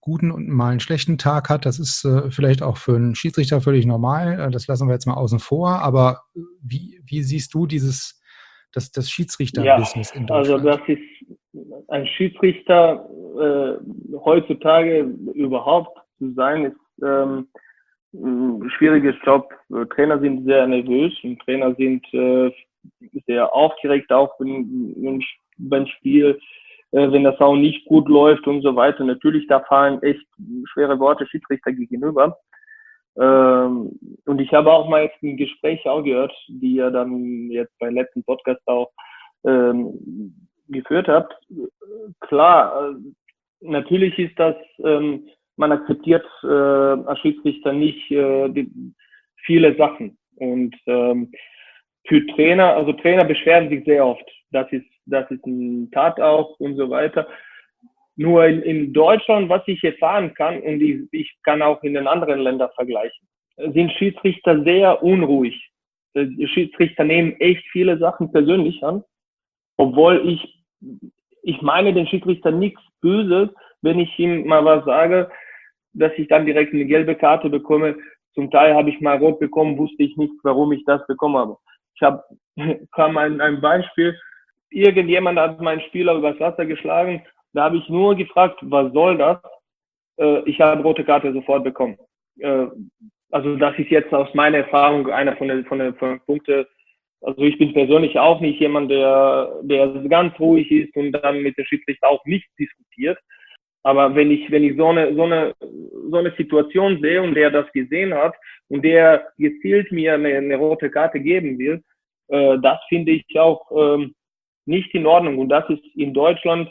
Speaker 2: guten und mal einen schlechten Tag hat. Das ist vielleicht auch für einen Schiedsrichter völlig normal. Das lassen wir jetzt mal außen vor. Aber wie siehst du das
Speaker 3: Ja,
Speaker 2: Schiedsrichter-Business in
Speaker 3: also
Speaker 2: Deutschland?
Speaker 3: das ist ein Schiedsrichter heutzutage überhaupt zu sein, ist ein schwieriges Job. Trainer sind sehr nervös und Trainer sind sehr aufgeregt, auch beim Spiel, wenn das auch nicht gut läuft und so weiter. Natürlich, da fallen echt schwere Worte Schiedsrichter gegenüber. Und ich habe auch mal jetzt ein Gespräch auch gehört, die ihr dann jetzt beim letzten Podcast auch geführt habt. Klar, natürlich ist das, man akzeptiert als Schiedsrichter nicht viele Sachen. Und für Trainer, also Trainer beschweren sich sehr oft. Das ist ein Tat auch und so weiter. Nur in Deutschland, was ich erfahren kann, und ich kann auch in den anderen Ländern vergleichen, sind Schiedsrichter sehr unruhig. Die Schiedsrichter nehmen echt viele Sachen persönlich an, obwohl ich meine den Schiedsrichter nichts Böses, wenn ich ihm mal was sage, dass ich dann direkt eine gelbe Karte bekomme. Zum Teil habe ich mal rot bekommen, wusste ich nicht, warum ich das bekommen habe. Kam ein Beispiel, irgendjemand hat meinen Spieler übers Wasser geschlagen, da habe ich nur gefragt, was soll das? Ich habe rote Karte sofort bekommen. Also das ist jetzt aus meiner Erfahrung einer von den Punkten. Also ich bin persönlich auch nicht jemand, der ganz ruhig ist und dann mit dem Schiedsrichter auch nicht diskutiert. Aber wenn ich so eine Situation sehe und der das gesehen hat und der gezielt mir eine rote Karte geben will, das finde ich auch nicht in Ordnung. Und das ist in Deutschland,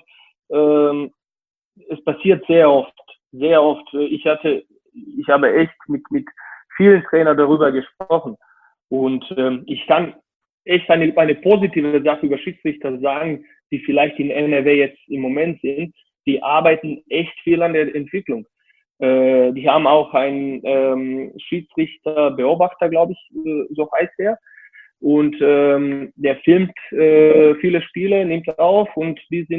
Speaker 3: es passiert sehr oft, sehr oft. Ich habe echt mit vielen Trainern darüber gesprochen. Und ich kann echt eine positive Sache über Schiedsrichter sagen, die vielleicht in NRW jetzt im Moment sind. Die arbeiten echt viel an der Entwicklung. Die haben auch einen Schiedsrichterbeobachter, glaube ich, so heißt der. Und der filmt viele Spiele, nimmt auf und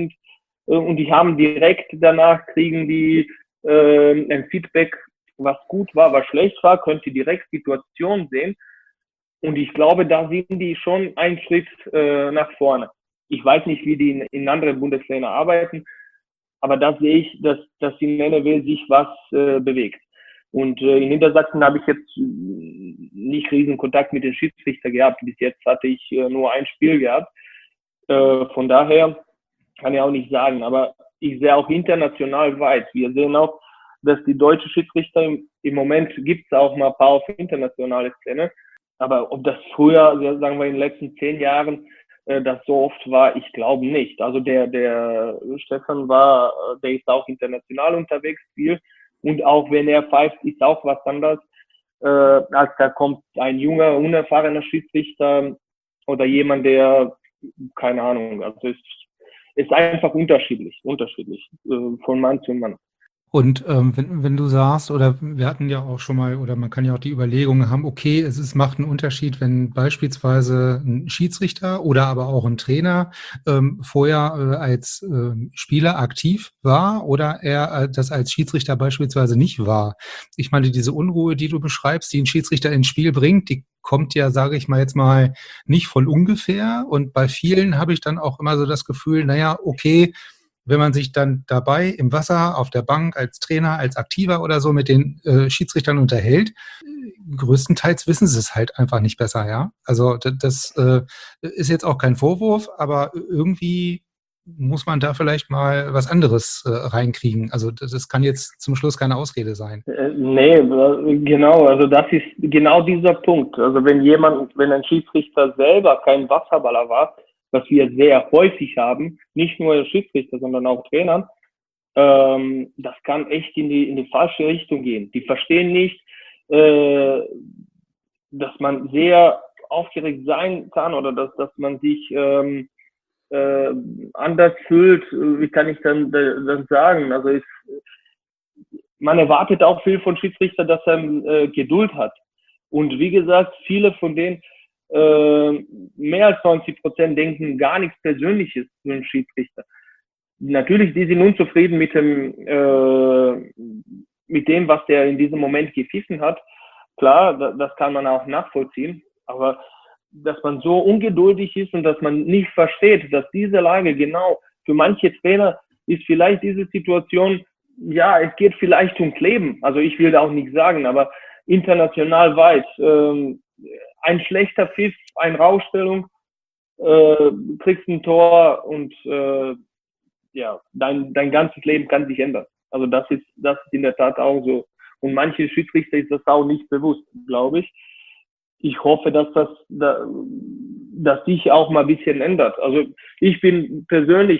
Speaker 3: die haben direkt danach kriegen die ein Feedback, was gut war, was schlecht war, könnt ihr direkt Situationen sehen. Und ich glaube, da sind die schon einen Schritt nach vorne. Ich weiß nicht, wie die in anderen Bundesländern arbeiten, aber da sehe ich, dass in NRW sich was bewegt. Und in Niedersachsen habe ich jetzt nicht Kontakt mit den Schiedsrichtern gehabt. Bis jetzt hatte ich nur ein Spiel gehabt. Von daher kann ich auch nicht sagen. Aber ich sehe auch international weit. Wir sehen auch, dass die deutsche Schiedsrichter im Moment gibt es auch mal ein paar auf internationale Szene. Aber ob das früher, sagen wir in den letzten 10 Jahren, das so oft war, ich glaube nicht. Also der Stefan der ist auch international unterwegs viel. Und auch wenn er pfeift, ist auch was anderes, als da kommt ein junger, unerfahrener Schiedsrichter oder jemand, der, keine Ahnung, also es ist einfach unterschiedlich, von Mann zu Mann.
Speaker 2: Und wenn du sagst, oder wir hatten ja auch schon mal, oder man kann ja auch die Überlegungen haben, okay, macht einen Unterschied, wenn beispielsweise ein Schiedsrichter oder aber auch ein Trainer vorher als Spieler aktiv war oder er das als Schiedsrichter beispielsweise nicht war. Ich meine, diese Unruhe, die du beschreibst, die ein Schiedsrichter ins Spiel bringt, die kommt ja, sage ich mal jetzt mal, nicht von ungefähr. Und bei vielen habe ich dann auch immer so das Gefühl, naja, okay, wenn man sich dann dabei im Wasser, auf der Bank, als Trainer, als Aktiver oder so mit den Schiedsrichtern unterhält, größtenteils wissen sie es halt einfach nicht besser, ja. Also das ist jetzt auch kein Vorwurf, aber irgendwie muss man da vielleicht mal was anderes reinkriegen. Also das kann jetzt zum Schluss keine Ausrede sein.
Speaker 3: Nee, genau, also das ist genau dieser Punkt. Also wenn ein Schiedsrichter selber kein Wasserballer war, was wir sehr häufig haben, nicht nur Schiedsrichter, sondern auch Trainern, das kann echt in die falsche Richtung gehen. Die verstehen nicht, dass man sehr aufgeregt sein kann oder dass man sich anders fühlt. Wie kann ich dann sagen? Also man erwartet auch viel von Schiedsrichter, dass er Geduld hat. Und wie gesagt, viele von denen, mehr als 90% denken gar nichts Persönliches zu einem Schiedsrichter. Natürlich, die sind unzufrieden mit dem, was der in diesem Moment gepfiffen hat. Klar, das kann man auch nachvollziehen, aber dass man so ungeduldig ist und dass man nicht versteht, dass diese Lage genau für manche Trainer ist vielleicht diese Situation, ja, es geht vielleicht ums Leben. Also ich will da auch nicht sagen, aber international weit, ein schlechter Pfiff, eine Rausstellung, kriegst ein Tor und ja, dein ganzes Leben kann sich ändern. Also das ist in der Tat auch so. Und manche Schiedsrichter ist das auch nicht bewusst, glaube ich. Ich hoffe, dass sich auch mal ein bisschen ändert. Also ich bin persönlich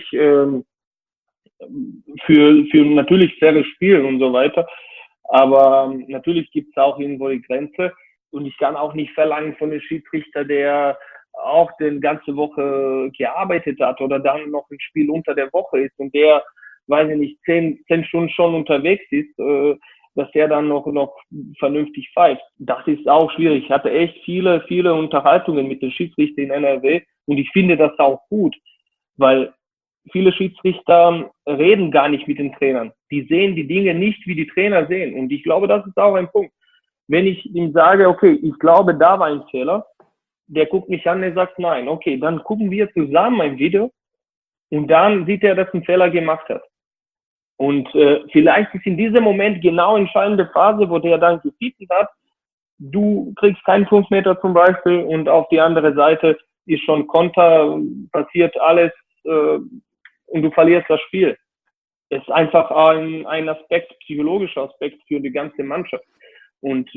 Speaker 3: für natürlich faires Spielen und so weiter, aber natürlich gibt es auch irgendwo die Grenze und ich kann auch nicht verlangen von dem Schiedsrichter, der auch die ganze Woche gearbeitet hat oder dann noch ein Spiel unter der Woche ist und der, weiß ich nicht, 10 Stunden schon unterwegs ist, dass er dann noch vernünftig pfeift. Das ist auch schwierig. Ich hatte echt viele Unterhaltungen mit den Schiedsrichtern in NRW und ich finde das auch gut, weil viele Schiedsrichter reden gar nicht mit den Trainern. Die sehen die Dinge nicht, wie die Trainer sehen. Und ich glaube, das ist auch ein Punkt. Wenn ich ihm sage, okay, ich glaube, da war ein Fehler, der guckt mich an, der sagt nein. Okay, dann gucken wir zusammen ein Video und dann sieht er, dass er einen Fehler gemacht hat. Und vielleicht ist in diesem Moment genau entscheidende Phase, wo der dann gepfiffen hat, du kriegst keinen 5 Meter zum Beispiel und auf die andere Seite ist schon Konter, passiert alles und du verlierst das Spiel. Es ist einfach ein Aspekt, psychologischer Aspekt für die ganze Mannschaft. Und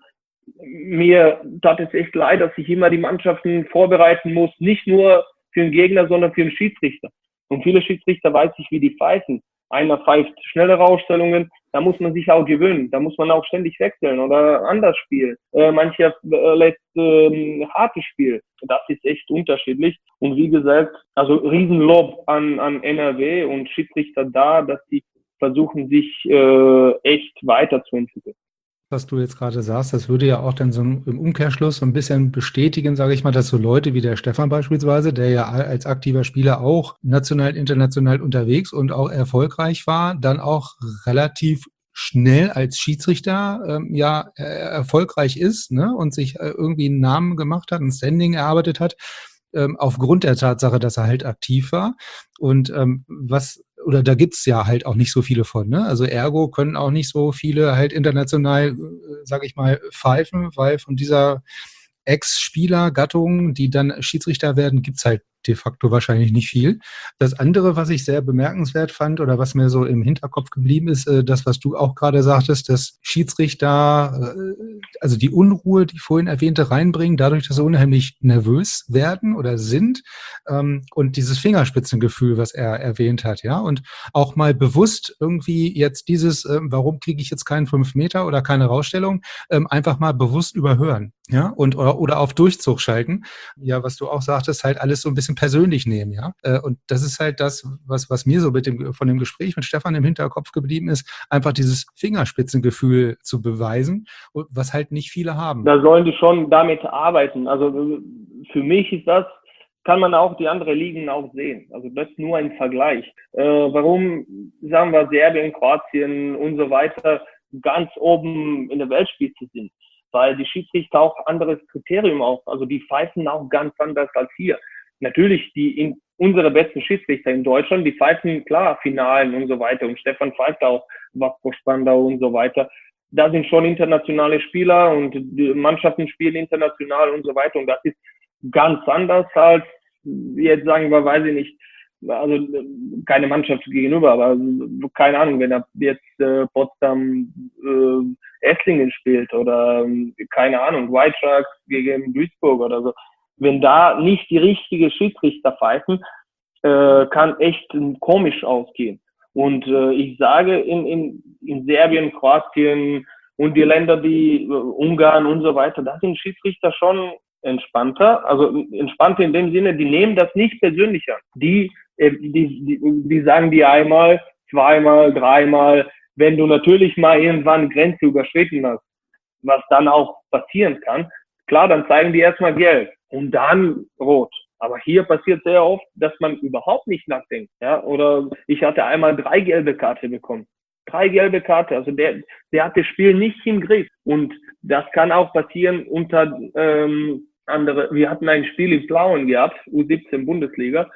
Speaker 3: mir tat es echt leid, dass ich immer die Mannschaften vorbereiten muss, nicht nur für den Gegner, sondern für den Schiedsrichter. Und viele Schiedsrichter weiß ich, wie die pfeifen. Einer pfeift schnelle Rausstellungen, da muss man sich auch gewöhnen, da muss man auch ständig wechseln oder anders spielen. Mancher lässt hartes Spiel. Das ist echt unterschiedlich. Und wie gesagt, also Riesenlob an NRW und Schiedsrichter da, dass die versuchen, sich echt weiterzuentwickeln.
Speaker 2: Was du jetzt gerade sagst, das würde ja auch dann so im Umkehrschluss so ein bisschen bestätigen, sage ich mal, dass so Leute wie der Stefan beispielsweise, der ja als aktiver Spieler auch national, international unterwegs und auch erfolgreich war, dann auch relativ schnell als Schiedsrichter erfolgreich ist, ne, und sich irgendwie einen Namen gemacht hat, ein Standing erarbeitet hat, aufgrund der Tatsache, dass er halt aktiv war. Und oder da gibt's ja halt auch nicht so viele von, ne? Also ergo können auch nicht so viele halt international, sage ich mal, pfeifen, weil von dieser Ex-Spieler-Gattung, die dann Schiedsrichter werden, gibt's halt de facto wahrscheinlich nicht viel. Das andere, was ich sehr bemerkenswert fand oder was mir so im Hinterkopf geblieben ist, das, was du auch gerade sagtest, dass Schiedsrichter, also die Unruhe, die vorhin erwähnte, reinbringen, dadurch, dass sie unheimlich nervös werden oder sind, und dieses Fingerspitzengefühl, was er erwähnt hat, ja, und auch mal bewusst irgendwie jetzt dieses, warum kriege ich jetzt keinen 5 Meter oder keine Rausstellung, einfach mal bewusst überhören, ja, und oder auf Durchzug schalten, ja, was du auch sagtest, halt alles so ein bisschen persönlich nehmen, ja. Und das ist halt das, was mir so von dem Gespräch mit Stefan im Hinterkopf geblieben ist, einfach dieses Fingerspitzengefühl zu beweisen, was halt nicht viele haben.
Speaker 3: Da sollen die schon damit arbeiten. Also für mich ist das, kann man auch die anderen Ligen auch sehen. Also das ist nur ein Vergleich. Warum, sagen wir, Serbien, Kroatien und so weiter ganz oben in der Weltspitze sind? Weil die Schiedsrichter auch anderes Kriterium auch, also die pfeifen auch ganz anders als hier. Natürlich unsere besten Schiedsrichter in Deutschland, die pfeifen klar Finalen und so weiter und Stefan pfeift auch Watzko Spandau und so weiter. Da sind schon internationale Spieler und die Mannschaften spielen international und so weiter und das ist ganz anders als jetzt sagen wir, weiß ich nicht, also keine Mannschaft gegenüber, aber keine Ahnung, wenn er jetzt Potsdam Esslingen spielt oder keine Ahnung, White Sharks gegen Duisburg oder so. Wenn da nicht die richtige Schiedsrichter pfeifen, kann echt komisch ausgehen. Und ich sage, in Serbien, Kroatien und die Länder, die Ungarn und so weiter, da sind Schiedsrichter schon entspannter. Also entspannter in dem Sinne, die nehmen das nicht persönlich an. Die sagen dir einmal, zweimal, dreimal, wenn du natürlich mal irgendwann Grenze überschritten hast, was dann auch passieren kann, klar, dann zeigen die erstmal gelb und dann rot. Aber hier passiert sehr oft, dass man überhaupt nicht nachdenkt. Ja? Oder ich hatte einmal 3 gelbe Karte bekommen. 3 gelbe Karte. Also der hat das Spiel nicht im Griff. Und das kann auch passieren unter andere. Wir hatten ein Spiel in Plauen gehabt, U17 Bundesliga.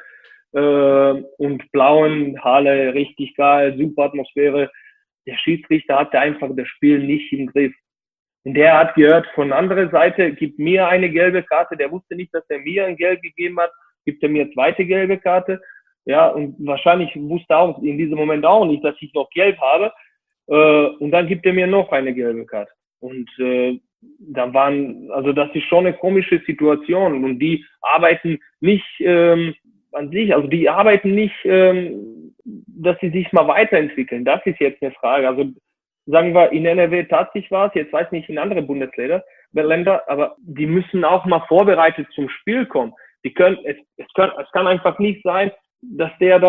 Speaker 3: Und Plauen, Halle, richtig geil, super Atmosphäre. Der Schiedsrichter hatte einfach das Spiel nicht im Griff. Und der hat gehört, von anderer Seite, gibt mir eine gelbe Karte. Der wusste nicht, dass er mir ein Gelb gegeben hat. Gibt er mir zweite gelbe Karte. Ja, und wahrscheinlich wusste er auch in diesem Moment auch nicht, dass ich noch gelb habe. Und dann gibt er mir noch eine gelbe Karte. Und also das ist schon eine komische Situation. Und die arbeiten nicht an sich, also die arbeiten nicht, dass sie sich mal weiterentwickeln. Das ist jetzt eine Frage. Also sagen wir, in NRW tat sich was, jetzt weiß nicht in andere Bundesländer, aber die müssen auch mal vorbereitet zum Spiel kommen. Es kann einfach nicht sein, dass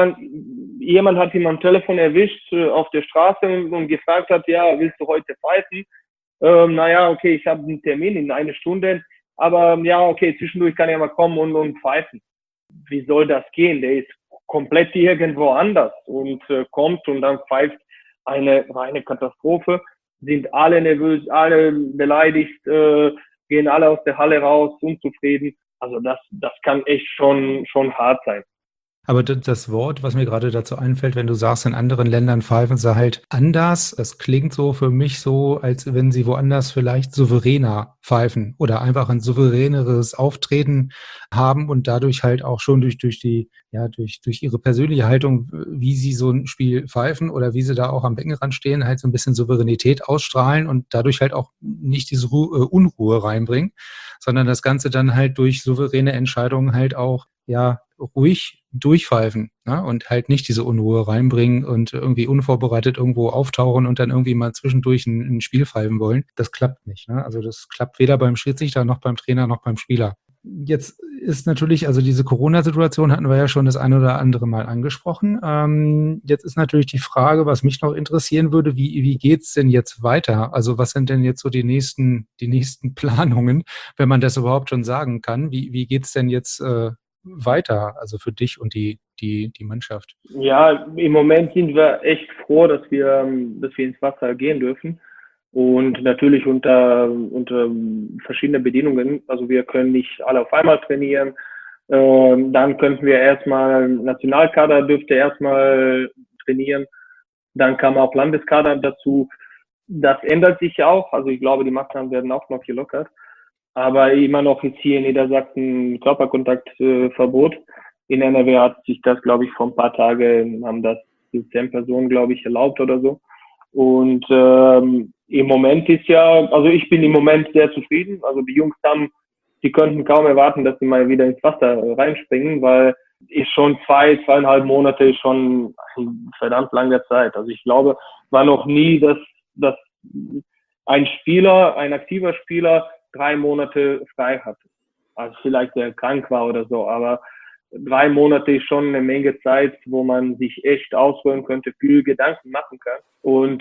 Speaker 3: jemand hat ihn am Telefon erwischt auf der Straße und gefragt hat, ja, willst du heute pfeifen? Naja, okay, ich habe einen Termin in 1 Stunde, aber ja, okay, zwischendurch kann er mal kommen und pfeifen. Wie soll das gehen? Der ist komplett irgendwo anders und kommt und dann pfeift eine reine Katastrophe, sind alle nervös, alle beleidigt, gehen alle aus der Halle raus, unzufrieden. Also das kann echt schon hart sein.
Speaker 2: Aber das Wort, was mir gerade dazu einfällt, wenn du sagst, in anderen Ländern pfeifen sie halt anders, das klingt so für mich so, als wenn sie woanders vielleicht souveräner pfeifen oder einfach ein souveräneres Auftreten haben und dadurch halt auch schon durch ihre persönliche Haltung, wie sie so ein Spiel pfeifen oder wie sie da auch am Beckenrand stehen, halt so ein bisschen Souveränität ausstrahlen und dadurch halt auch nicht diese Unruhe reinbringen, sondern das Ganze dann halt durch souveräne Entscheidungen halt auch, ja, ruhig durchpfeifen, ne? Und halt nicht diese Unruhe reinbringen und irgendwie unvorbereitet irgendwo auftauchen und dann irgendwie mal zwischendurch ein Spiel pfeifen wollen. Das klappt nicht, ne? Also das klappt weder beim Schiedsrichter noch beim Trainer noch beim Spieler. Jetzt ist natürlich, also diese Corona-Situation hatten wir ja schon das eine oder andere Mal angesprochen. Jetzt ist natürlich die Frage, was mich noch interessieren würde, wie geht's denn jetzt weiter? Also was sind denn jetzt so die nächsten Planungen, wenn man das überhaupt schon sagen kann? Wie geht's denn jetzt weiter, also für dich und die Mannschaft?
Speaker 3: Ja, im Moment sind wir echt froh, dass wir ins Wasser gehen dürfen. Und natürlich unter verschiedenen Bedingungen. Also wir können nicht alle auf einmal trainieren. Dann könnten wir erstmal, Nationalkader dürfte erstmal trainieren. Dann kam auch Landeskader dazu. Das ändert sich auch. Also ich glaube, die Maßnahmen werden auch noch gelockert. Aber immer noch ist hier in Niedersachsen Körperkontaktverbot. In NRW hat sich das, glaube ich, vor ein paar Tagen, haben das 10 Personen, glaube ich, erlaubt oder so. Und im Moment also ich bin im Moment sehr zufrieden. Also die Jungs die könnten kaum erwarten, dass sie mal wieder ins Wasser reinspringen, weil ist schon 2,5 Monate ist schon eine verdammt lange Zeit. Also ich glaube, war noch nie, dass ein aktiver Spieler 3 Monate frei hatte. Also vielleicht der krank war oder so, aber 3 Monate ist schon eine Menge Zeit, wo man sich echt ausruhen könnte, viel Gedanken machen kann. Und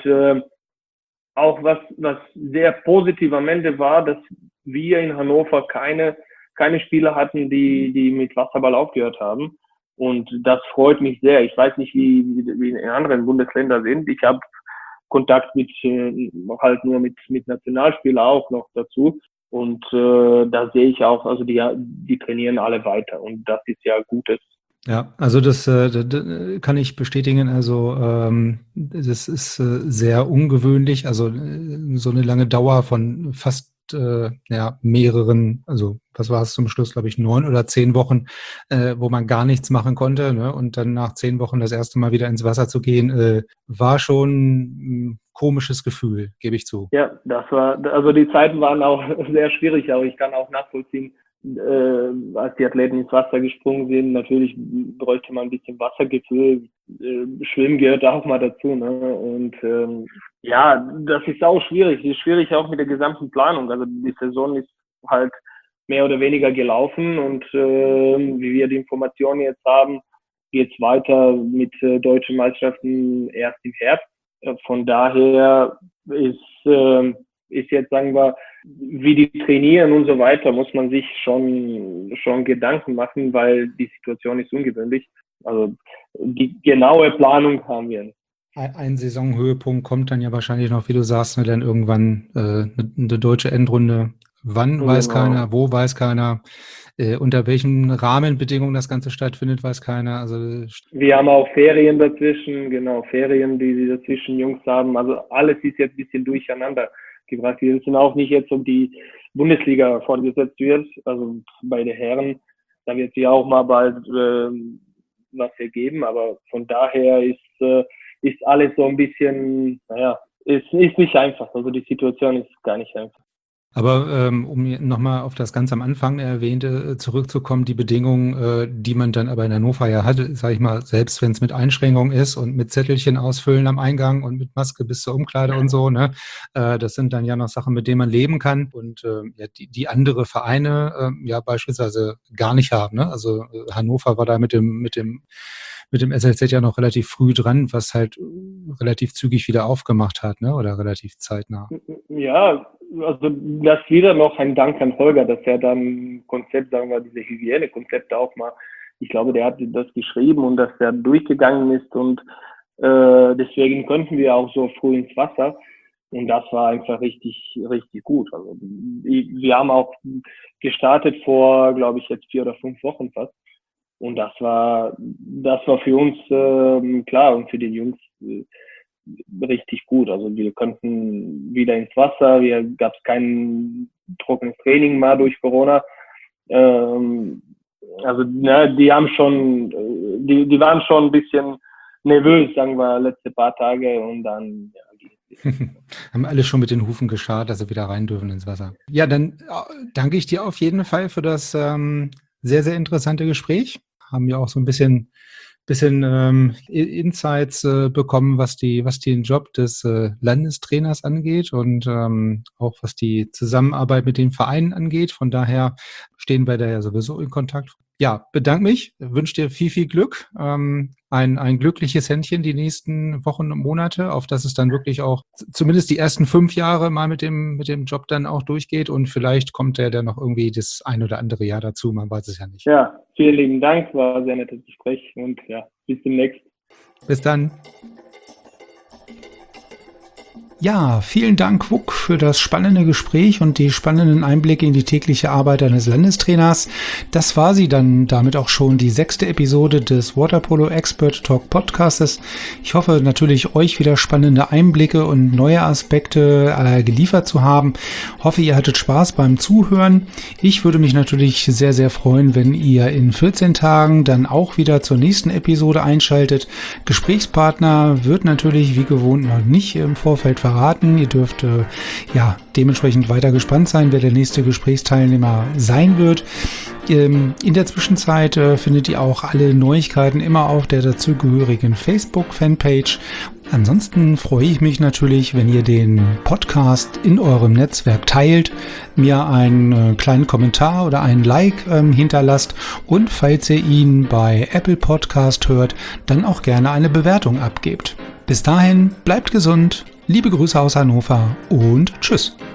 Speaker 3: auch was sehr positiv am Ende war, dass wir in Hannover keine Spieler hatten, die mit Wasserball aufgehört haben. Und das freut mich sehr. Ich weiß nicht, wie in anderen Bundesländern sind. Ich habe Kontakt halt nur mit Nationalspielern auch noch dazu. Und da sehe ich auch, also die trainieren alle weiter. Und das ist ja Gutes.
Speaker 2: Ja, also das kann ich bestätigen. Also das ist sehr ungewöhnlich. Also so eine lange Dauer von fast mehreren, also was war es zum Schluss, glaube ich, 9 oder 10 Wochen, wo man gar nichts machen konnte, ne? Und dann nach 10 Wochen das erste Mal wieder ins Wasser zu gehen, war schon ein komisches Gefühl, gebe ich zu.
Speaker 3: Ja, also die Zeiten waren auch sehr schwierig, aber ich kann auch nachvollziehen, als die Athleten ins Wasser gesprungen sind, natürlich bräuchte man ein bisschen Wassergefühl. Schwimmen gehört auch mal dazu, ne? Und ja, das ist auch schwierig. Es ist schwierig auch mit der gesamten Planung. Also die Saison ist halt mehr oder weniger gelaufen und wie wir die Informationen jetzt haben, geht es weiter mit deutschen Meisterschaften erst im Herbst. Von daher ist jetzt, sagen wir, wie die trainieren und so weiter, muss man sich schon Gedanken machen, weil die Situation ist ungewöhnlich. Also die genaue Planung haben wir nicht.
Speaker 2: Ein Saisonhöhepunkt kommt dann ja wahrscheinlich noch, wie du sagst, dann irgendwann eine deutsche Endrunde. Wann weiß keiner, wo weiß keiner, unter welchen Rahmenbedingungen das Ganze stattfindet, weiß keiner. Also
Speaker 3: wir haben auch Ferien dazwischen, genau, Ferien, die dazwischen Jungs haben. Also alles ist jetzt ein bisschen durcheinander gebracht. Wir wissen auch nicht jetzt, ob die Bundesliga fortgesetzt wird, also bei den Herren. Da wird sich auch mal bald was ergeben, aber von daher ist alles so ein bisschen, ist nicht einfach. Also die Situation ist gar nicht einfach.
Speaker 2: Aber um nochmal auf das ganz am Anfang erwähnte zurückzukommen, die Bedingungen, die man dann aber in Hannover ja hatte, sage ich mal, selbst wenn es mit Einschränkungen ist und mit Zettelchen ausfüllen am Eingang und mit Maske bis zur Umkleide und so, ne, das sind dann ja noch Sachen, mit denen man leben kann und die andere Vereine ja beispielsweise gar nicht haben. Ne? Also Hannover war da mit dem SLZ ja noch relativ früh dran, was halt relativ zügig wieder aufgemacht hat, ne? Oder relativ zeitnah.
Speaker 3: Ja, also das wieder noch ein Dank an Holger, dass er dann Konzept, sagen wir, diese Hygienekonzepte auch mal, ich glaube, der hat das geschrieben und dass er durchgegangen ist und deswegen konnten wir auch so früh ins Wasser und das war einfach richtig, richtig gut. Also wir haben auch gestartet vor, glaube ich, jetzt 4 oder 5 Wochen fast. Und das war für uns klar und für die Jungs richtig gut. Also wir konnten wieder ins Wasser, gab es kein trockenes Training mal durch Corona. Also die haben schon, die waren schon ein bisschen nervös, sagen wir, letzte paar Tage und dann
Speaker 2: haben alle schon mit den Hufen geschart, dass sie wieder rein dürfen ins Wasser. Ja, dann danke ich dir auf jeden Fall für das sehr, sehr interessante Gespräch. Haben ja auch so ein bisschen Insights bekommen, was den Job des Landestrainers angeht und auch was die Zusammenarbeit mit den Vereinen angeht. Von daher stehen wir da ja sowieso in Kontakt. Ja, bedanke mich, wünsche dir viel, viel Glück, ein glückliches Händchen die nächsten Wochen und Monate, auf dass es dann wirklich auch zumindest die ersten 5 Jahre mal mit dem Job dann auch durchgeht und vielleicht kommt ja dann noch irgendwie das ein oder andere Jahr dazu, man weiß es ja nicht.
Speaker 3: Ja, vielen lieben Dank, war ein sehr nettes Gespräch und ja, bis demnächst.
Speaker 2: Bis dann. Ja, vielen Dank, Vuk, für das spannende Gespräch und die spannenden Einblicke in die tägliche Arbeit eines Landestrainers. Das war sie dann damit auch schon, die 6. Episode des Waterpolo Expert Talk Podcastes. Ich hoffe natürlich, euch wieder spannende Einblicke und neue Aspekte geliefert zu haben. Hoffe, ihr hattet Spaß beim Zuhören. Ich würde mich natürlich sehr, sehr freuen, wenn ihr in 14 Tagen dann auch wieder zur nächsten Episode einschaltet. Gesprächspartner wird natürlich wie gewohnt noch nicht im Vorfeld verraten. Ihr dürft dementsprechend weiter gespannt sein, wer der nächste Gesprächsteilnehmer sein wird. In der Zwischenzeit findet ihr auch alle Neuigkeiten immer auf der dazugehörigen Facebook-Fanpage. Ansonsten freue ich mich natürlich, wenn ihr den Podcast in eurem Netzwerk teilt, mir einen kleinen Kommentar oder einen Like hinterlasst und falls ihr ihn bei Apple Podcast hört, dann auch gerne eine Bewertung abgebt. Bis dahin, bleibt gesund, liebe Grüße aus Hannover und tschüss.